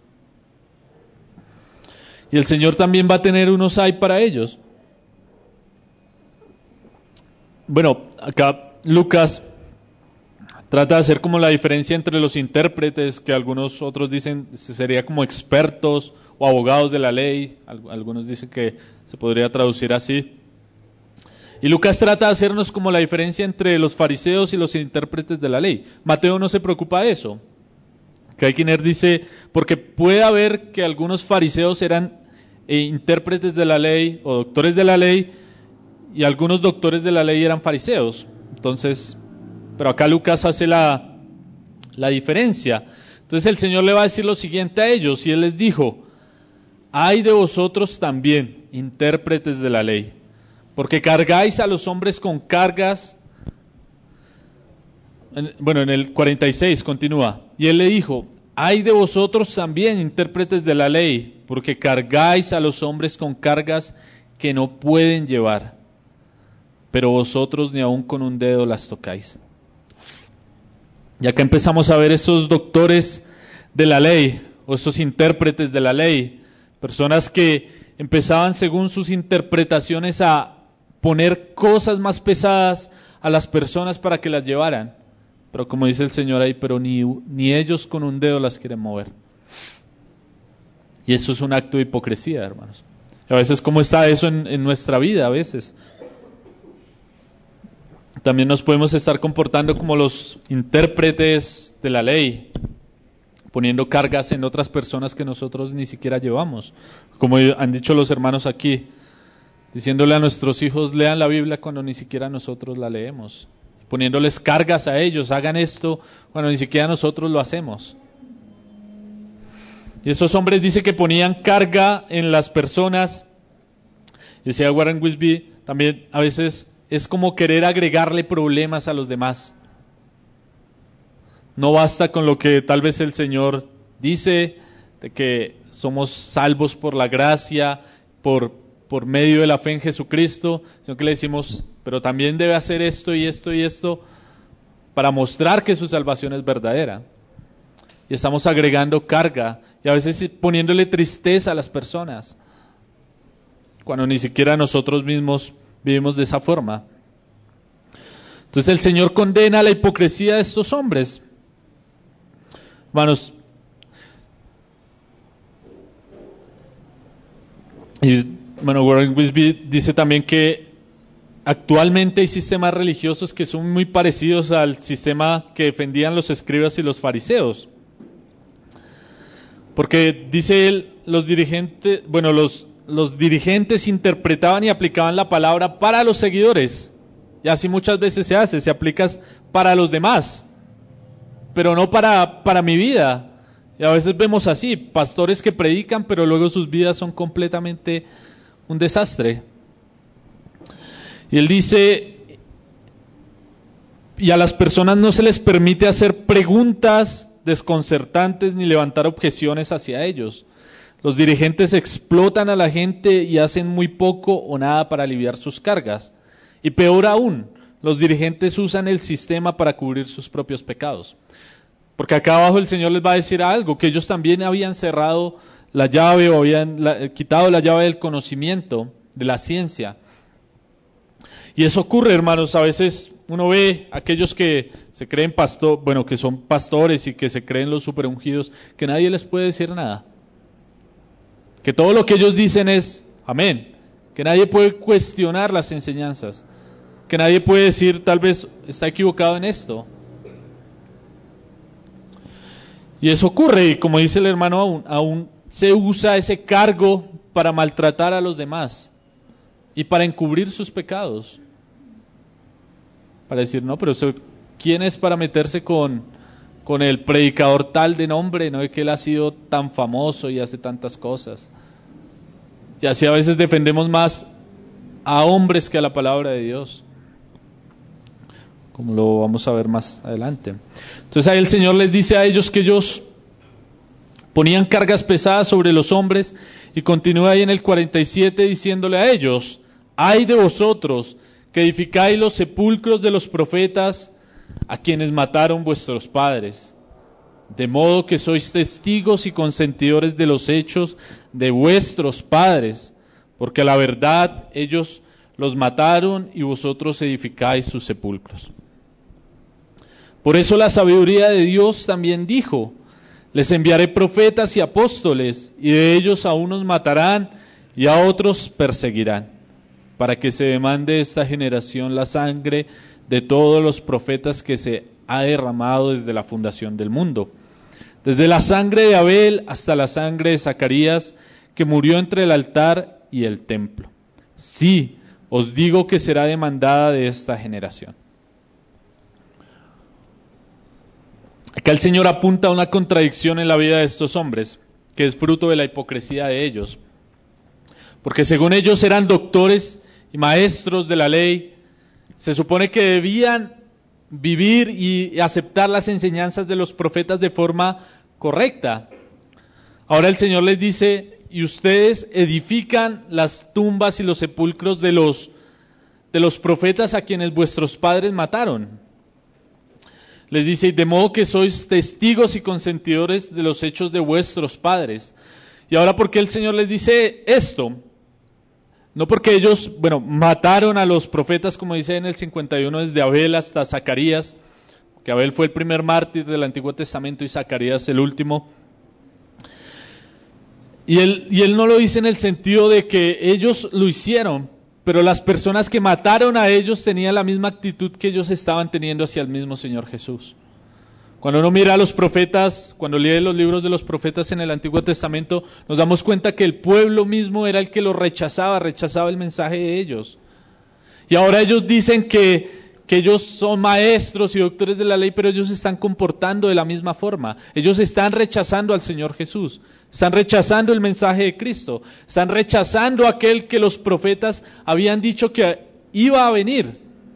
Y el Señor también va a tener unos ay para ellos. Bueno, acá Lucas trata de hacer como la diferencia entre los intérpretes, que algunos otros dicen sería como expertos o abogados de la ley, algunos dicen que se podría traducir así. Y Lucas trata de hacernos como la diferencia entre los fariseos y los intérpretes de la ley. Mateo no se preocupa de eso. Kuykener dice, porque puede haber que algunos fariseos eran intérpretes de la ley o doctores de la ley, y algunos doctores de la ley eran fariseos. Entonces, pero acá Lucas hace la diferencia. Entonces el Señor le va a decir lo siguiente a ellos, y Él les dijo: ay de vosotros también, intérpretes de la ley, porque cargáis a los hombres con cargas. Bueno, en el 46 continúa, y Él le dijo: ay de vosotros también, intérpretes de la ley, porque cargáis a los hombres con cargas que no pueden llevar, pero vosotros ni aun con un dedo las tocáis. Y acá empezamos a ver esos doctores de la ley, o esos intérpretes de la ley, personas que empezaban según sus interpretaciones a poner cosas más pesadas a las personas para que las llevaran. Pero como dice el Señor ahí, pero ni ellos con un dedo las quieren mover. Y eso es un acto de hipocresía, hermanos. A veces, ¿cómo está eso en nuestra vida? A veces también nos podemos estar comportando como los intérpretes de la ley, poniendo cargas en otras personas que nosotros ni siquiera llevamos. Como han dicho los hermanos aquí, diciéndole a nuestros hijos, lean la Biblia cuando ni siquiera nosotros la leemos, poniéndoles cargas a ellos, hagan esto cuando ni siquiera nosotros lo hacemos. Y estos hombres dice que ponían carga en las personas. Decía Warren Wiersbe, también a veces es como querer agregarle problemas a los demás. No basta con lo que tal vez el Señor dice, de que somos salvos por la gracia, por medio de la fe en Jesucristo, sino que le decimos, pero también debe hacer esto y esto y esto, para mostrar que su salvación es verdadera. Y estamos agregando carga, y a veces poniéndole tristeza a las personas, cuando ni siquiera nosotros mismos vivimos de esa forma. Entonces el Señor condena la hipocresía de estos hombres. Hermanos, y Warren Wiersbe dice también que actualmente hay sistemas religiosos que son muy parecidos al sistema que defendían los escribas y los fariseos. Porque dice él, los dirigentes interpretaban y aplicaban la palabra para los seguidores. Y así muchas veces se aplica para los demás, pero no para mi vida. Y a veces vemos así, pastores que predican, pero luego sus vidas son completamente un desastre. Y él dice, y a las personas no se les permite hacer preguntas desconcertantes ni levantar objeciones hacia ellos. Los dirigentes explotan a la gente y hacen muy poco o nada para aliviar sus cargas. Y peor aún, los dirigentes usan el sistema para cubrir sus propios pecados. Porque acá abajo el Señor les va a decir algo, que ellos también habían cerrado la llave o habían quitado la llave del conocimiento, de la ciencia. Y eso ocurre, hermanos, a veces uno ve a aquellos que se creen que son pastores y que se creen los superungidos, que nadie les puede decir nada. Que todo lo que ellos dicen es amén. Que nadie puede cuestionar las enseñanzas. Que nadie puede decir, tal vez está equivocado en esto. Y eso ocurre, y como dice el hermano, aún se usa ese cargo para maltratar a los demás y para encubrir sus pecados. Para decir, no, pero ¿quién es para meterse con el predicador tal de nombre? No es que él ha sido tan famoso y hace tantas cosas. Y así a veces defendemos más a hombres que a la palabra de Dios, como lo vamos a ver más adelante. Entonces ahí el Señor les dice a ellos que ellos ponían cargas pesadas sobre los hombres, y continúa ahí en el 47 diciéndole a ellos: ay de vosotros que edificáis los sepulcros de los profetas a quienes mataron vuestros padres, de modo que sois testigos y consentidores de los hechos de vuestros padres, porque a la verdad ellos los mataron y vosotros edificáis sus sepulcros. Por eso la sabiduría de Dios también dijo: les enviaré profetas y apóstoles, y de ellos a unos matarán y a otros perseguirán, para que se demande de esta generación la sangre de todos los profetas que se ha derramado desde la fundación del mundo, desde la sangre de Abel hasta la sangre de Zacarías, que murió entre el altar y el templo. Sí, os digo que será demandada de esta generación. Acá el Señor apunta a una contradicción en la vida de estos hombres, que es fruto de la hipocresía de ellos. Porque según ellos eran doctores y maestros de la ley, se supone que debían vivir y aceptar las enseñanzas de los profetas de forma correcta. Ahora el Señor les dice: y ustedes edifican las tumbas y los sepulcros de los profetas a quienes vuestros padres mataron. Les dice: y de modo que sois testigos y consentidores de los hechos de vuestros padres. Y ahora, ¿por qué el Señor les dice esto? No porque ellos, mataron a los profetas, como dice en el 51, desde Abel hasta Zacarías, que Abel fue el primer mártir del Antiguo Testamento y Zacarías el último. Y él no lo dice en el sentido de que ellos lo hicieron, pero las personas que mataron a ellos tenían la misma actitud que ellos estaban teniendo hacia el mismo Señor Jesús. Cuando uno mira a los profetas, cuando lee los libros de los profetas en el Antiguo Testamento, nos damos cuenta que el pueblo mismo era el que los rechazaba el mensaje de ellos. Y ahora ellos dicen que que ellos son maestros y doctores de la ley, pero ellos se están comportando de la misma forma. Ellos están rechazando al Señor Jesús, están rechazando el mensaje de Cristo, están rechazando aquel que los profetas habían dicho que iba a venir.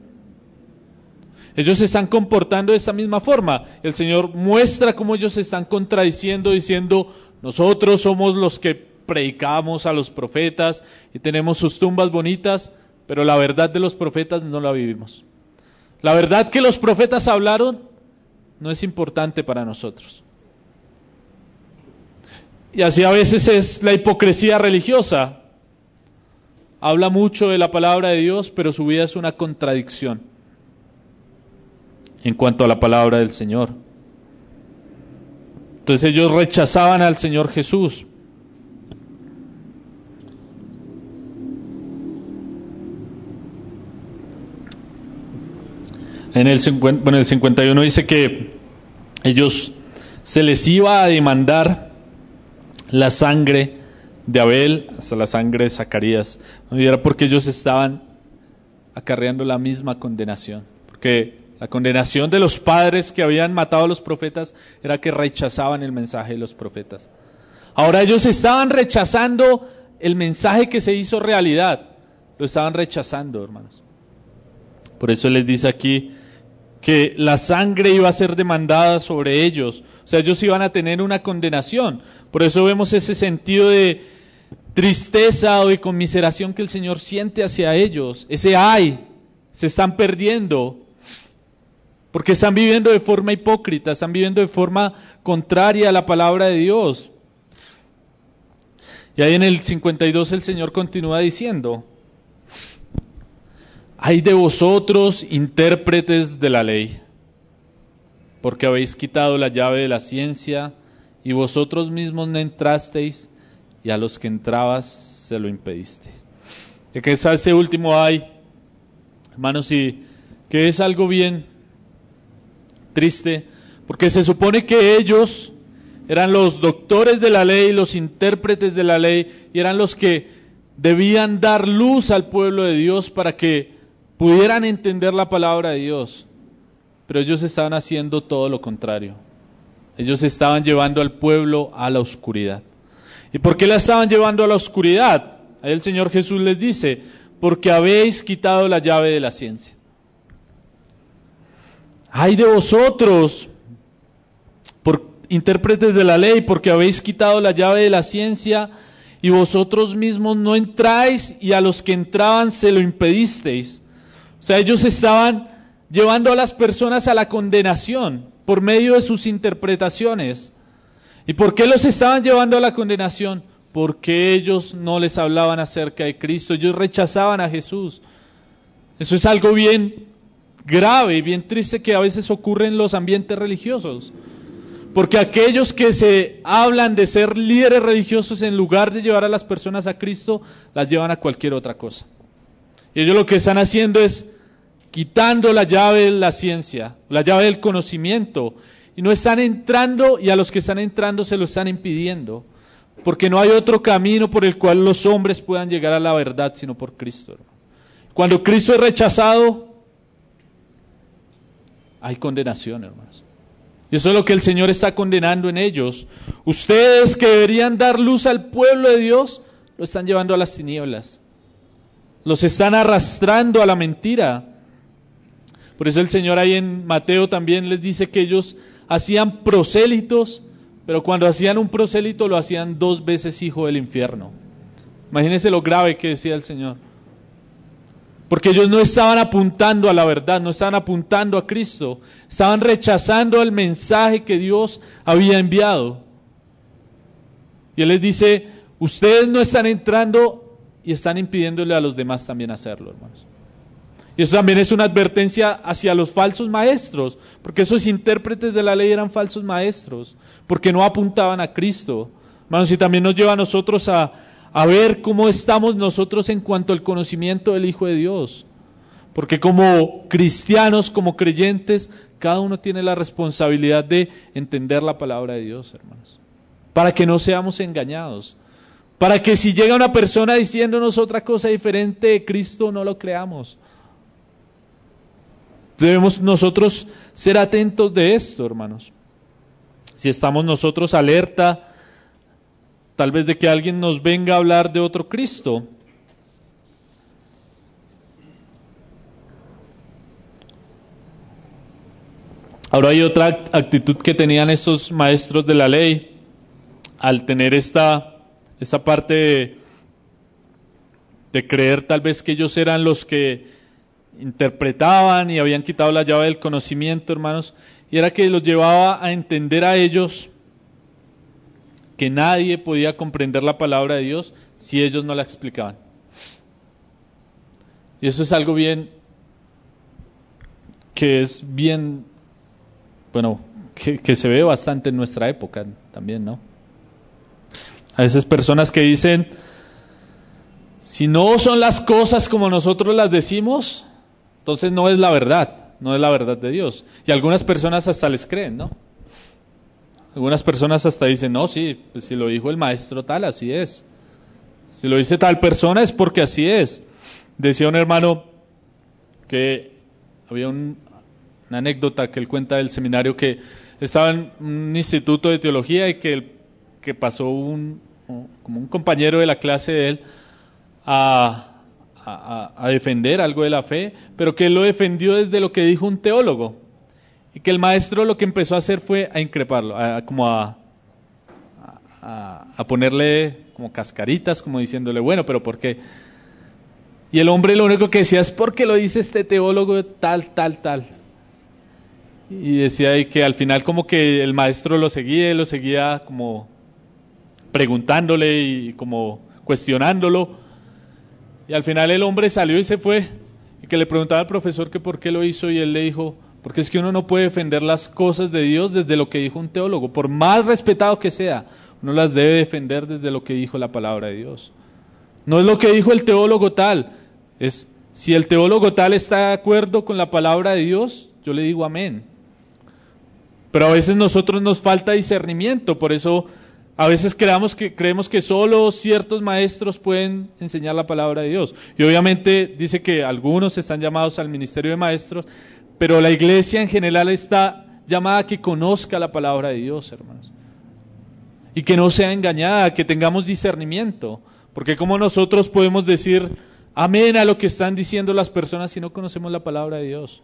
Ellos se están comportando de esa misma forma. El Señor muestra cómo ellos se están contradiciendo, diciendo: nosotros somos los que predicamos a los profetas y tenemos sus tumbas bonitas, pero la verdad de los profetas no la vivimos. La verdad que los profetas hablaron no es importante para nosotros. Y así a veces es la hipocresía religiosa. Habla mucho de la palabra de Dios, pero su vida es una contradicción en cuanto a la palabra del Señor. Entonces ellos rechazaban al Señor Jesús. En el 51 dice que ellos se les iba a demandar la sangre de Abel hasta la sangre de Zacarías. Y era porque ellos estaban acarreando la misma condenación. Porque la condenación de los padres que habían matado a los profetas era que rechazaban el mensaje de los profetas. Ahora ellos estaban rechazando el mensaje que se hizo realidad. Lo estaban rechazando, hermanos. Por eso les dice aquí que la sangre iba a ser demandada sobre ellos. O sea, ellos iban a tener una condenación. Por eso vemos ese sentido de tristeza o de conmiseración que el Señor siente hacia ellos. Ese ay, se están perdiendo. Porque están viviendo de forma hipócrita, están viviendo de forma contraria a la palabra de Dios. Y ahí en el 52 el Señor continúa diciendo: ay de vosotros, intérpretes de la ley, porque habéis quitado la llave de la ciencia, y vosotros mismos no entrasteis, y a los que entrabas se lo impedisteis. Y que es ese último ay, hermanos, y que es algo bien triste, porque se supone que ellos eran los doctores de la ley, los intérpretes de la ley, y eran los que debían dar luz al pueblo de Dios para que pudieran entender la palabra de Dios. Pero ellos estaban haciendo todo lo contrario. Ellos estaban llevando al pueblo a la oscuridad. ¿Y por qué la estaban llevando a la oscuridad? Ahí el Señor Jesús les dice: porque habéis quitado la llave de la ciencia. ¡Ay de vosotros, intérpretes de la ley, porque habéis quitado la llave de la ciencia, y vosotros mismos no entráis, y a los que entraban se lo impedisteis! O sea, ellos estaban llevando a las personas a la condenación por medio de sus interpretaciones. ¿Y por qué los estaban llevando a la condenación? Porque ellos no les hablaban acerca de Cristo, ellos rechazaban a Jesús. Eso es algo bien grave y bien triste que a veces ocurre en los ambientes religiosos. Porque aquellos que se hablan de ser líderes religiosos, en lugar de llevar a las personas a Cristo, las llevan a cualquier otra cosa. Y ellos lo que están haciendo es quitando la llave de la ciencia, la llave del conocimiento, y no están entrando, y a los que están entrando se lo están impidiendo, porque no hay otro camino por el cual los hombres puedan llegar a la verdad sino por Cristo. Cuando Cristo es rechazado, hay condenación, hermanos. Y eso es lo que el Señor está condenando en ellos. Ustedes que deberían dar luz al pueblo de Dios, lo están llevando a las tinieblas. Los están arrastrando a la mentira. Por eso el Señor ahí en Mateo también les dice que ellos hacían prosélitos, pero cuando hacían un prosélito lo hacían 2 veces hijo del infierno. Imagínense lo grave que decía el Señor. Porque ellos no estaban apuntando a la verdad, no estaban apuntando a Cristo, estaban rechazando el mensaje que Dios había enviado. Y Él les dice: ustedes no están entrando y están impidiéndole a los demás también hacerlo, hermanos. Y eso también es una advertencia hacia los falsos maestros, porque esos intérpretes de la ley eran falsos maestros, porque no apuntaban a Cristo. Hermanos, y también nos lleva a nosotros a ver cómo estamos nosotros en cuanto al conocimiento del Hijo de Dios. Porque como cristianos, como creyentes, cada uno tiene la responsabilidad de entender la palabra de Dios, hermanos, para que no seamos engañados. Para que si llega una persona diciéndonos otra cosa diferente de Cristo, no lo creamos. Debemos nosotros ser atentos de esto, hermanos. Si estamos nosotros alerta, tal vez de que alguien nos venga a hablar de otro Cristo. Ahora hay otra actitud que tenían estos maestros de la ley al tener esta parte de creer tal vez que ellos eran los que interpretaban y habían quitado la llave del conocimiento, hermanos, y era que los llevaba a entender a ellos que nadie podía comprender la palabra de Dios si ellos no la explicaban. Y eso es algo bien, que es bien, bueno, que se ve bastante en nuestra época también, ¿no? A veces personas que dicen, si no son las cosas como nosotros las decimos, entonces no es la verdad, no es la verdad de Dios. Y algunas personas hasta les creen, ¿no? Algunas personas hasta dicen, no, sí, pues si lo dijo el maestro tal, así es. Si lo dice tal persona es porque así es. Decía un hermano que había una anécdota que él cuenta del seminario, que estaba en un instituto de teología y que pasó como un compañero de la clase de él a defender algo de la fe, pero que él lo defendió desde lo que dijo un teólogo, y que el maestro lo que empezó a hacer fue a increparlo, a ponerle como cascaritas, como diciéndole, bueno, pero ¿por qué? Y el hombre lo único que decía es, porque lo dice este teólogo tal. Y decía ahí que al final como que el maestro lo seguía como preguntándole y como cuestionándolo. Y al final el hombre salió y se fue, y que le preguntaba al profesor que por qué lo hizo, y él le dijo, porque es que uno no puede defender las cosas de Dios desde lo que dijo un teólogo, por más respetado que sea, uno las debe defender desde lo que dijo la palabra de Dios. No es lo que dijo el teólogo tal, es si el teólogo tal está de acuerdo con la palabra de Dios, yo le digo amén. Pero a veces nosotros nos falta discernimiento, por eso a veces creemos que solo ciertos maestros pueden enseñar la palabra de Dios. Y obviamente dice que algunos están llamados al ministerio de maestros, pero la iglesia en general está llamada a que conozca la palabra de Dios, hermanos. Y que no sea engañada, que tengamos discernimiento. Porque ¿cómo nosotros podemos decir amén a lo que están diciendo las personas si no conocemos la palabra de Dios?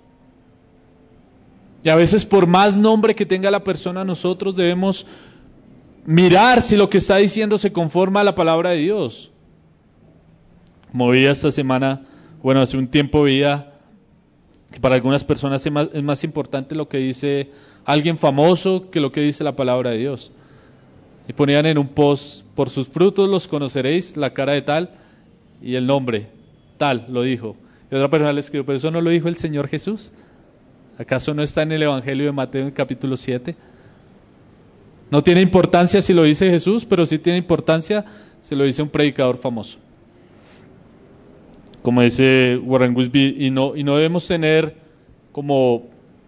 Y a veces por más nombre que tenga la persona, nosotros debemos mirar si lo que está diciendo se conforma a la palabra de Dios. Como veía esta semana, bueno, hace un tiempo veía que para algunas personas es más importante lo que dice alguien famoso que lo que dice la palabra de Dios. Y ponían en un post, por sus frutos los conoceréis, la cara de tal y el nombre, tal, lo dijo. Y otra persona le escribió, pero eso no lo dijo el Señor Jesús. ¿Acaso no está en el Evangelio de Mateo en capítulo 7? No tiene importancia si lo dice Jesús, pero sí tiene importancia si lo dice un predicador famoso. Como dice Warren Wiersbe, y no debemos tener como,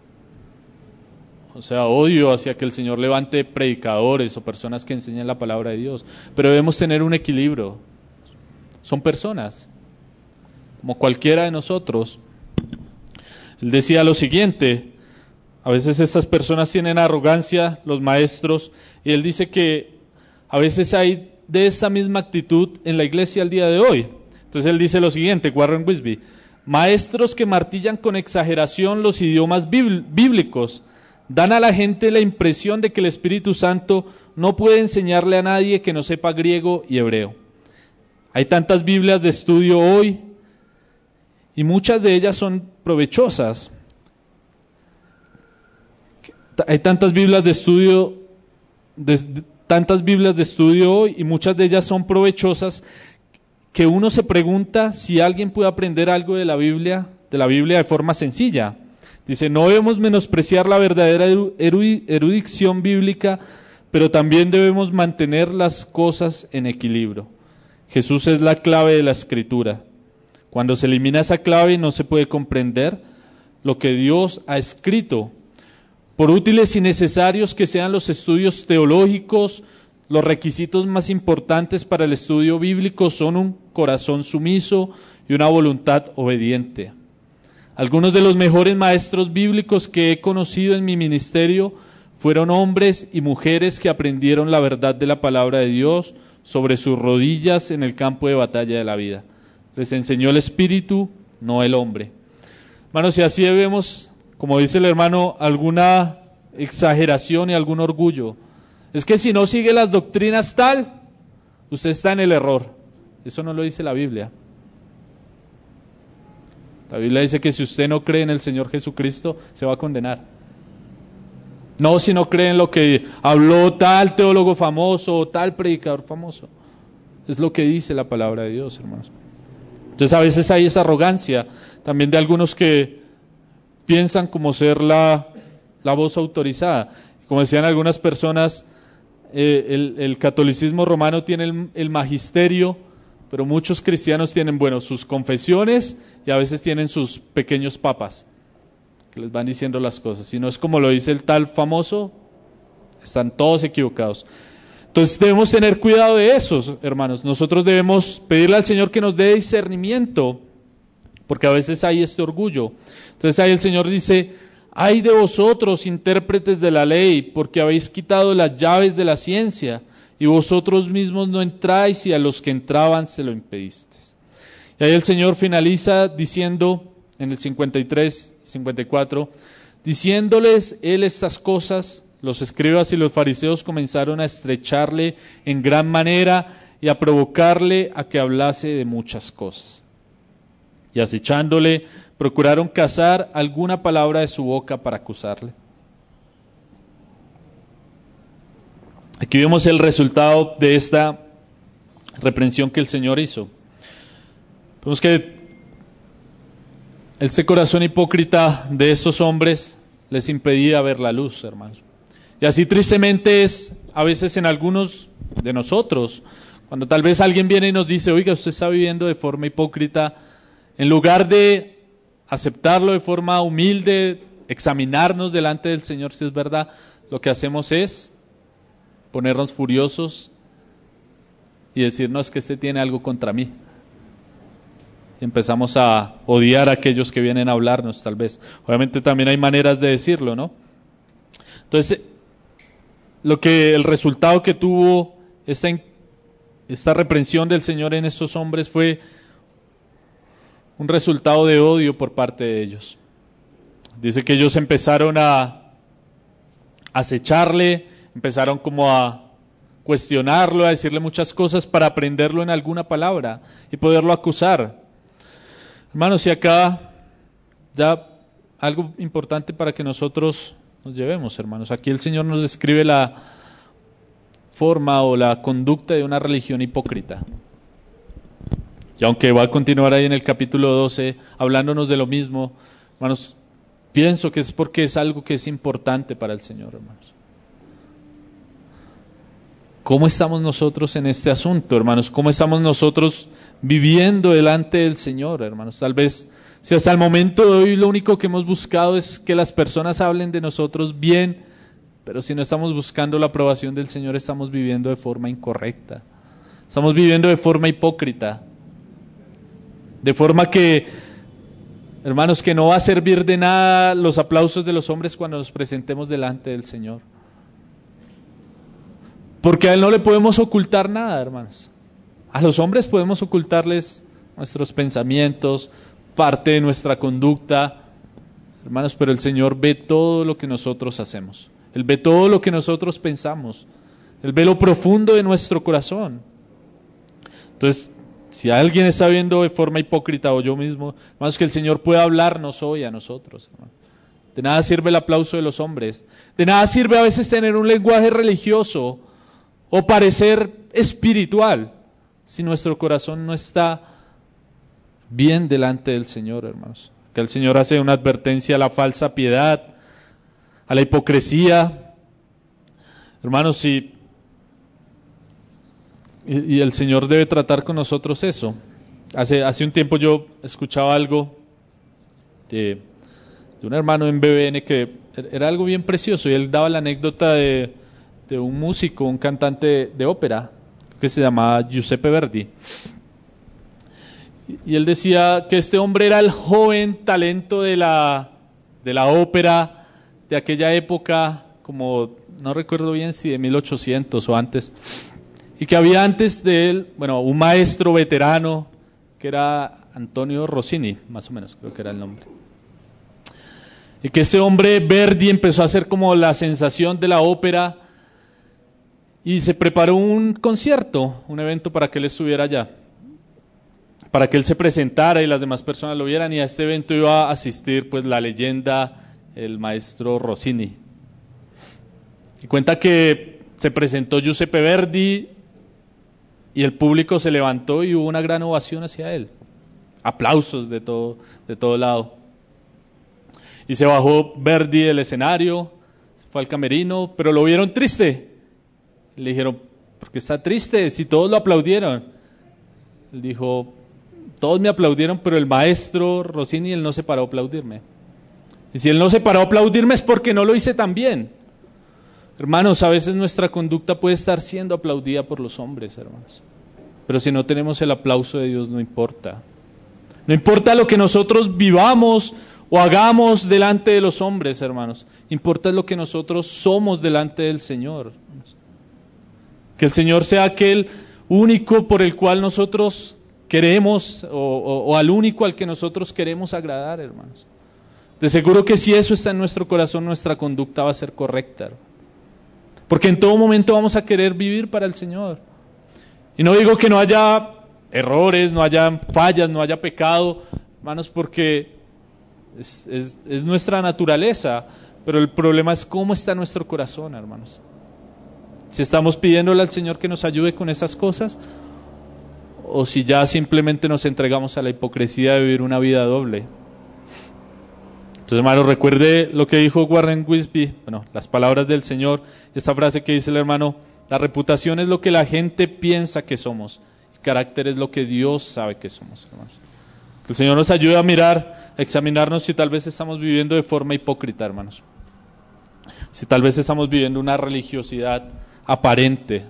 odio hacia que el Señor levante predicadores o personas que enseñen la palabra de Dios, pero debemos tener un equilibrio. Son personas, como cualquiera de nosotros. Él decía lo siguiente, a veces estas personas tienen arrogancia, los maestros, y él dice que a veces hay de esa misma actitud en la iglesia al día de hoy. Entonces él dice lo siguiente, Warren Wiersbe, maestros que martillan con exageración los idiomas bíblicos, dan a la gente la impresión de que el Espíritu Santo no puede enseñarle a nadie que no sepa griego y hebreo. Hay tantas Biblias de estudio hoy, y muchas de ellas son provechosas. Hay tantas Biblias de estudio, hoy, y muchas de ellas son provechosas, que uno se pregunta si alguien puede aprender algo de la Biblia de forma sencilla. Dice, no debemos menospreciar la verdadera erudición bíblica, pero también debemos mantener las cosas en equilibrio. Jesús es la clave de la Escritura. Cuando se elimina esa clave no se puede comprender lo que Dios ha escrito. Por útiles y necesarios que sean los estudios teológicos, los requisitos más importantes para el estudio bíblico son un corazón sumiso y una voluntad obediente. Algunos de los mejores maestros bíblicos que he conocido en mi ministerio fueron hombres y mujeres que aprendieron la verdad de la palabra de Dios sobre sus rodillas en el campo de batalla de la vida. Les enseñó el Espíritu, no el hombre. Hermanos, si así vemos, como dice el hermano, alguna exageración y algún orgullo, es que si no sigue las doctrinas tal, usted está en el error. Eso no lo dice la Biblia. La Biblia dice que si usted no cree en el Señor Jesucristo, se va a condenar. No si no cree en lo que habló tal teólogo famoso o tal predicador famoso. Es lo que dice la palabra de Dios, hermanos. Entonces a veces hay esa arrogancia también de algunos que piensan como ser la voz autorizada. Como decían algunas personas, el catolicismo romano tiene el magisterio, pero muchos cristianos tienen, sus confesiones y a veces tienen sus pequeños papas que les van diciendo las cosas. Si no es como lo dice el tal famoso, están todos equivocados. Entonces debemos tener cuidado de esos, hermanos. Nosotros debemos pedirle al Señor que nos dé discernimiento, porque a veces hay este orgullo. Entonces ahí el Señor dice: ay de vosotros, intérpretes de la ley, porque habéis quitado las llaves de la ciencia, y vosotros mismos no entráis, y a los que entraban se lo impedisteis. Y ahí el Señor finaliza diciendo, en el 53, 54, diciéndoles Él estas cosas, los escribas y los fariseos comenzaron a estrecharle en gran manera y a provocarle a que hablase de muchas cosas. Y acechándole, procuraron cazar alguna palabra de su boca para acusarle. Aquí vemos el resultado de esta reprensión que el Señor hizo. Vemos que este corazón hipócrita de estos hombres les impedía ver la luz, hermanos. Y así tristemente es a veces en algunos de nosotros, cuando tal vez alguien viene y nos dice: oiga, usted está viviendo de forma hipócrita, en lugar de aceptarlo de forma humilde, examinarnos delante del Señor si es verdad, lo que hacemos es ponernos furiosos y decir: no, es que este tiene algo contra mí. Y empezamos a odiar a aquellos que vienen a hablarnos, tal vez. Obviamente también hay maneras de decirlo, ¿no? Entonces, el resultado que tuvo esta reprensión del Señor en estos hombres fue un resultado de odio por parte de ellos. Dice que ellos empezaron a acecharle, empezaron como a cuestionarlo, a decirle muchas cosas para aprenderlo en alguna palabra y poderlo acusar. Hermanos, y acá ya algo importante para que nosotros nos llevemos, hermanos. Aquí el Señor nos describe la forma o la conducta de una religión hipócrita. Y aunque va a continuar ahí en el capítulo 12 hablándonos de lo mismo, hermanos, pienso que es porque es algo que es importante para el Señor, hermanos. ¿Cómo estamos nosotros en este asunto, hermanos? ¿Cómo estamos nosotros viviendo delante del Señor, hermanos? Tal vez, si hasta el momento de hoy lo único que hemos buscado es que las personas hablen de nosotros bien, pero si no estamos buscando la aprobación del Señor, estamos viviendo de forma incorrecta. Estamos viviendo de forma hipócrita. De forma que, hermanos, que no va a servir de nada los aplausos de los hombres cuando nos presentemos delante del Señor. Porque a Él no le podemos ocultar nada, hermanos. A los hombres podemos ocultarles nuestros pensamientos, parte de nuestra conducta, hermanos, pero el Señor ve todo lo que nosotros hacemos. Él ve todo lo que nosotros pensamos. Él ve lo profundo de nuestro corazón. Entonces, si alguien está viendo de forma hipócrita o yo mismo, hermanos, que el Señor pueda hablarnos hoy a nosotros, hermanos. De nada sirve el aplauso de los hombres. De nada sirve a veces tener un lenguaje religioso o parecer espiritual si nuestro corazón no está bien delante del Señor, hermanos. Que el Señor hace una advertencia a la falsa piedad, a la hipocresía. Hermanos, y el Señor debe tratar con nosotros eso. Hace un tiempo yo escuchaba algo de un hermano en BBN que era algo bien precioso, y él daba la anécdota de un músico, un cantante de ópera que se llamaba Giuseppe Verdi. Y él decía que este hombre era el joven talento de la ópera de aquella época, como no recuerdo bien si de 1800 o antes, y que había antes de él, un maestro veterano que era Antonio Rossini, más o menos creo que era el nombre. Y que ese hombre Verdi empezó a ser como la sensación de la ópera y se preparó un concierto, un evento para que él estuviera allá, para que él se presentara y las demás personas lo vieran, y a este evento iba a asistir pues la leyenda, el maestro Rossini. Y cuenta que se presentó Giuseppe Verdi y el público se levantó y hubo una gran ovación hacia él, aplausos de todo lado. Y se bajó Verdi del escenario, fue al camerino, pero lo vieron triste. Le dijeron, ¿por qué está triste? Si todos lo aplaudieron. Él dijo, todos me aplaudieron, pero el maestro Rossini, él no se paró a aplaudirme. Y si él no se paró a aplaudirme es porque no lo hice tan bien. Hermanos, a veces nuestra conducta puede estar siendo aplaudida por los hombres, hermanos. Pero si no tenemos el aplauso de Dios, no importa. No importa lo que nosotros vivamos o hagamos delante de los hombres, hermanos. Importa lo que nosotros somos delante del Señor. Que el Señor sea aquel único por el cual nosotros queremos, o al único al que nosotros queremos agradar, hermanos. De seguro que si eso está en nuestro corazón, nuestra conducta va a ser correcta, hermano. Porque en todo momento vamos a querer vivir para el Señor. Y no digo que no haya errores, no haya fallas, no haya pecado, hermanos, porque es nuestra naturaleza, pero el problema es cómo está nuestro corazón, hermanos. Si estamos pidiéndole al Señor que nos ayude con esas cosas, o si ya simplemente nos entregamos a la hipocresía de vivir una vida doble. Entonces, hermano, recuerde lo que dijo Warren Wiersbe, las palabras del Señor, esta frase que dice el hermano: la reputación es lo que la gente piensa que somos, y carácter es lo que Dios sabe que somos, hermanos. Que el Señor nos ayude a mirar, a examinarnos si tal vez estamos viviendo de forma hipócrita, hermanos. Si tal vez estamos viviendo una religiosidad aparente.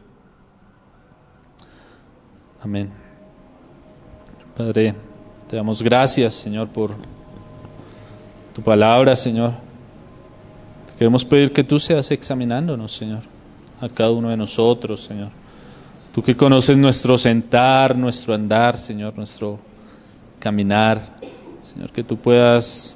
Amén. Padre, te damos gracias, Señor, por tu palabra, Señor. Te queremos pedir que tú seas examinándonos, Señor, a cada uno de nosotros, Señor. Tú que conoces nuestro sentar, nuestro andar, Señor, nuestro caminar, Señor, que tú puedas,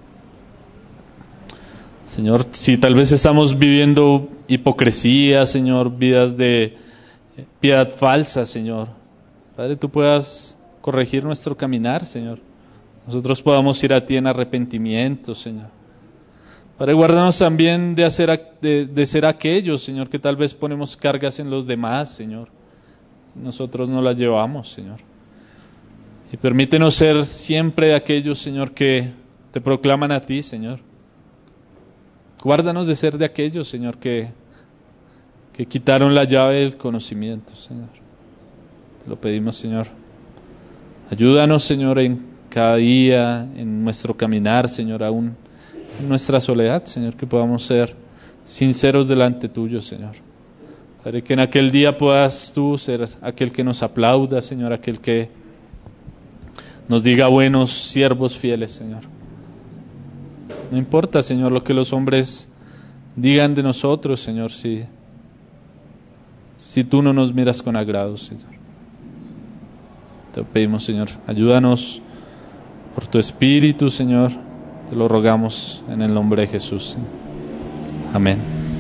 Señor, si tal vez estamos viviendo hipocresía, Señor, vidas de piedad falsa, Señor, Padre, tú puedas corregir nuestro caminar, Señor. Nosotros podamos ir a ti en arrepentimiento, Señor. Padre, guárdanos también de ser aquellos, Señor, que tal vez ponemos cargas en los demás, Señor. Nosotros no las llevamos, Señor. Y permítenos ser siempre aquellos, Señor, que te proclaman a ti, Señor. Guárdanos de ser de aquellos, Señor, que quitaron la llave del conocimiento, Señor. Te lo pedimos, Señor. Ayúdanos, Señor, en cada día, en nuestro caminar, Señor, aún en nuestra soledad, Señor, que podamos ser sinceros delante tuyo, Señor. Padre, que en aquel día puedas tú ser aquel que nos aplauda, Señor, aquel que nos diga buenos siervos fieles, Señor. No importa, Señor, lo que los hombres digan de nosotros, Señor, si tú no nos miras con agrado, Señor. Te pedimos, Señor, ayúdanos por tu Espíritu, Señor. Te lo rogamos en el nombre de Jesús. Amén.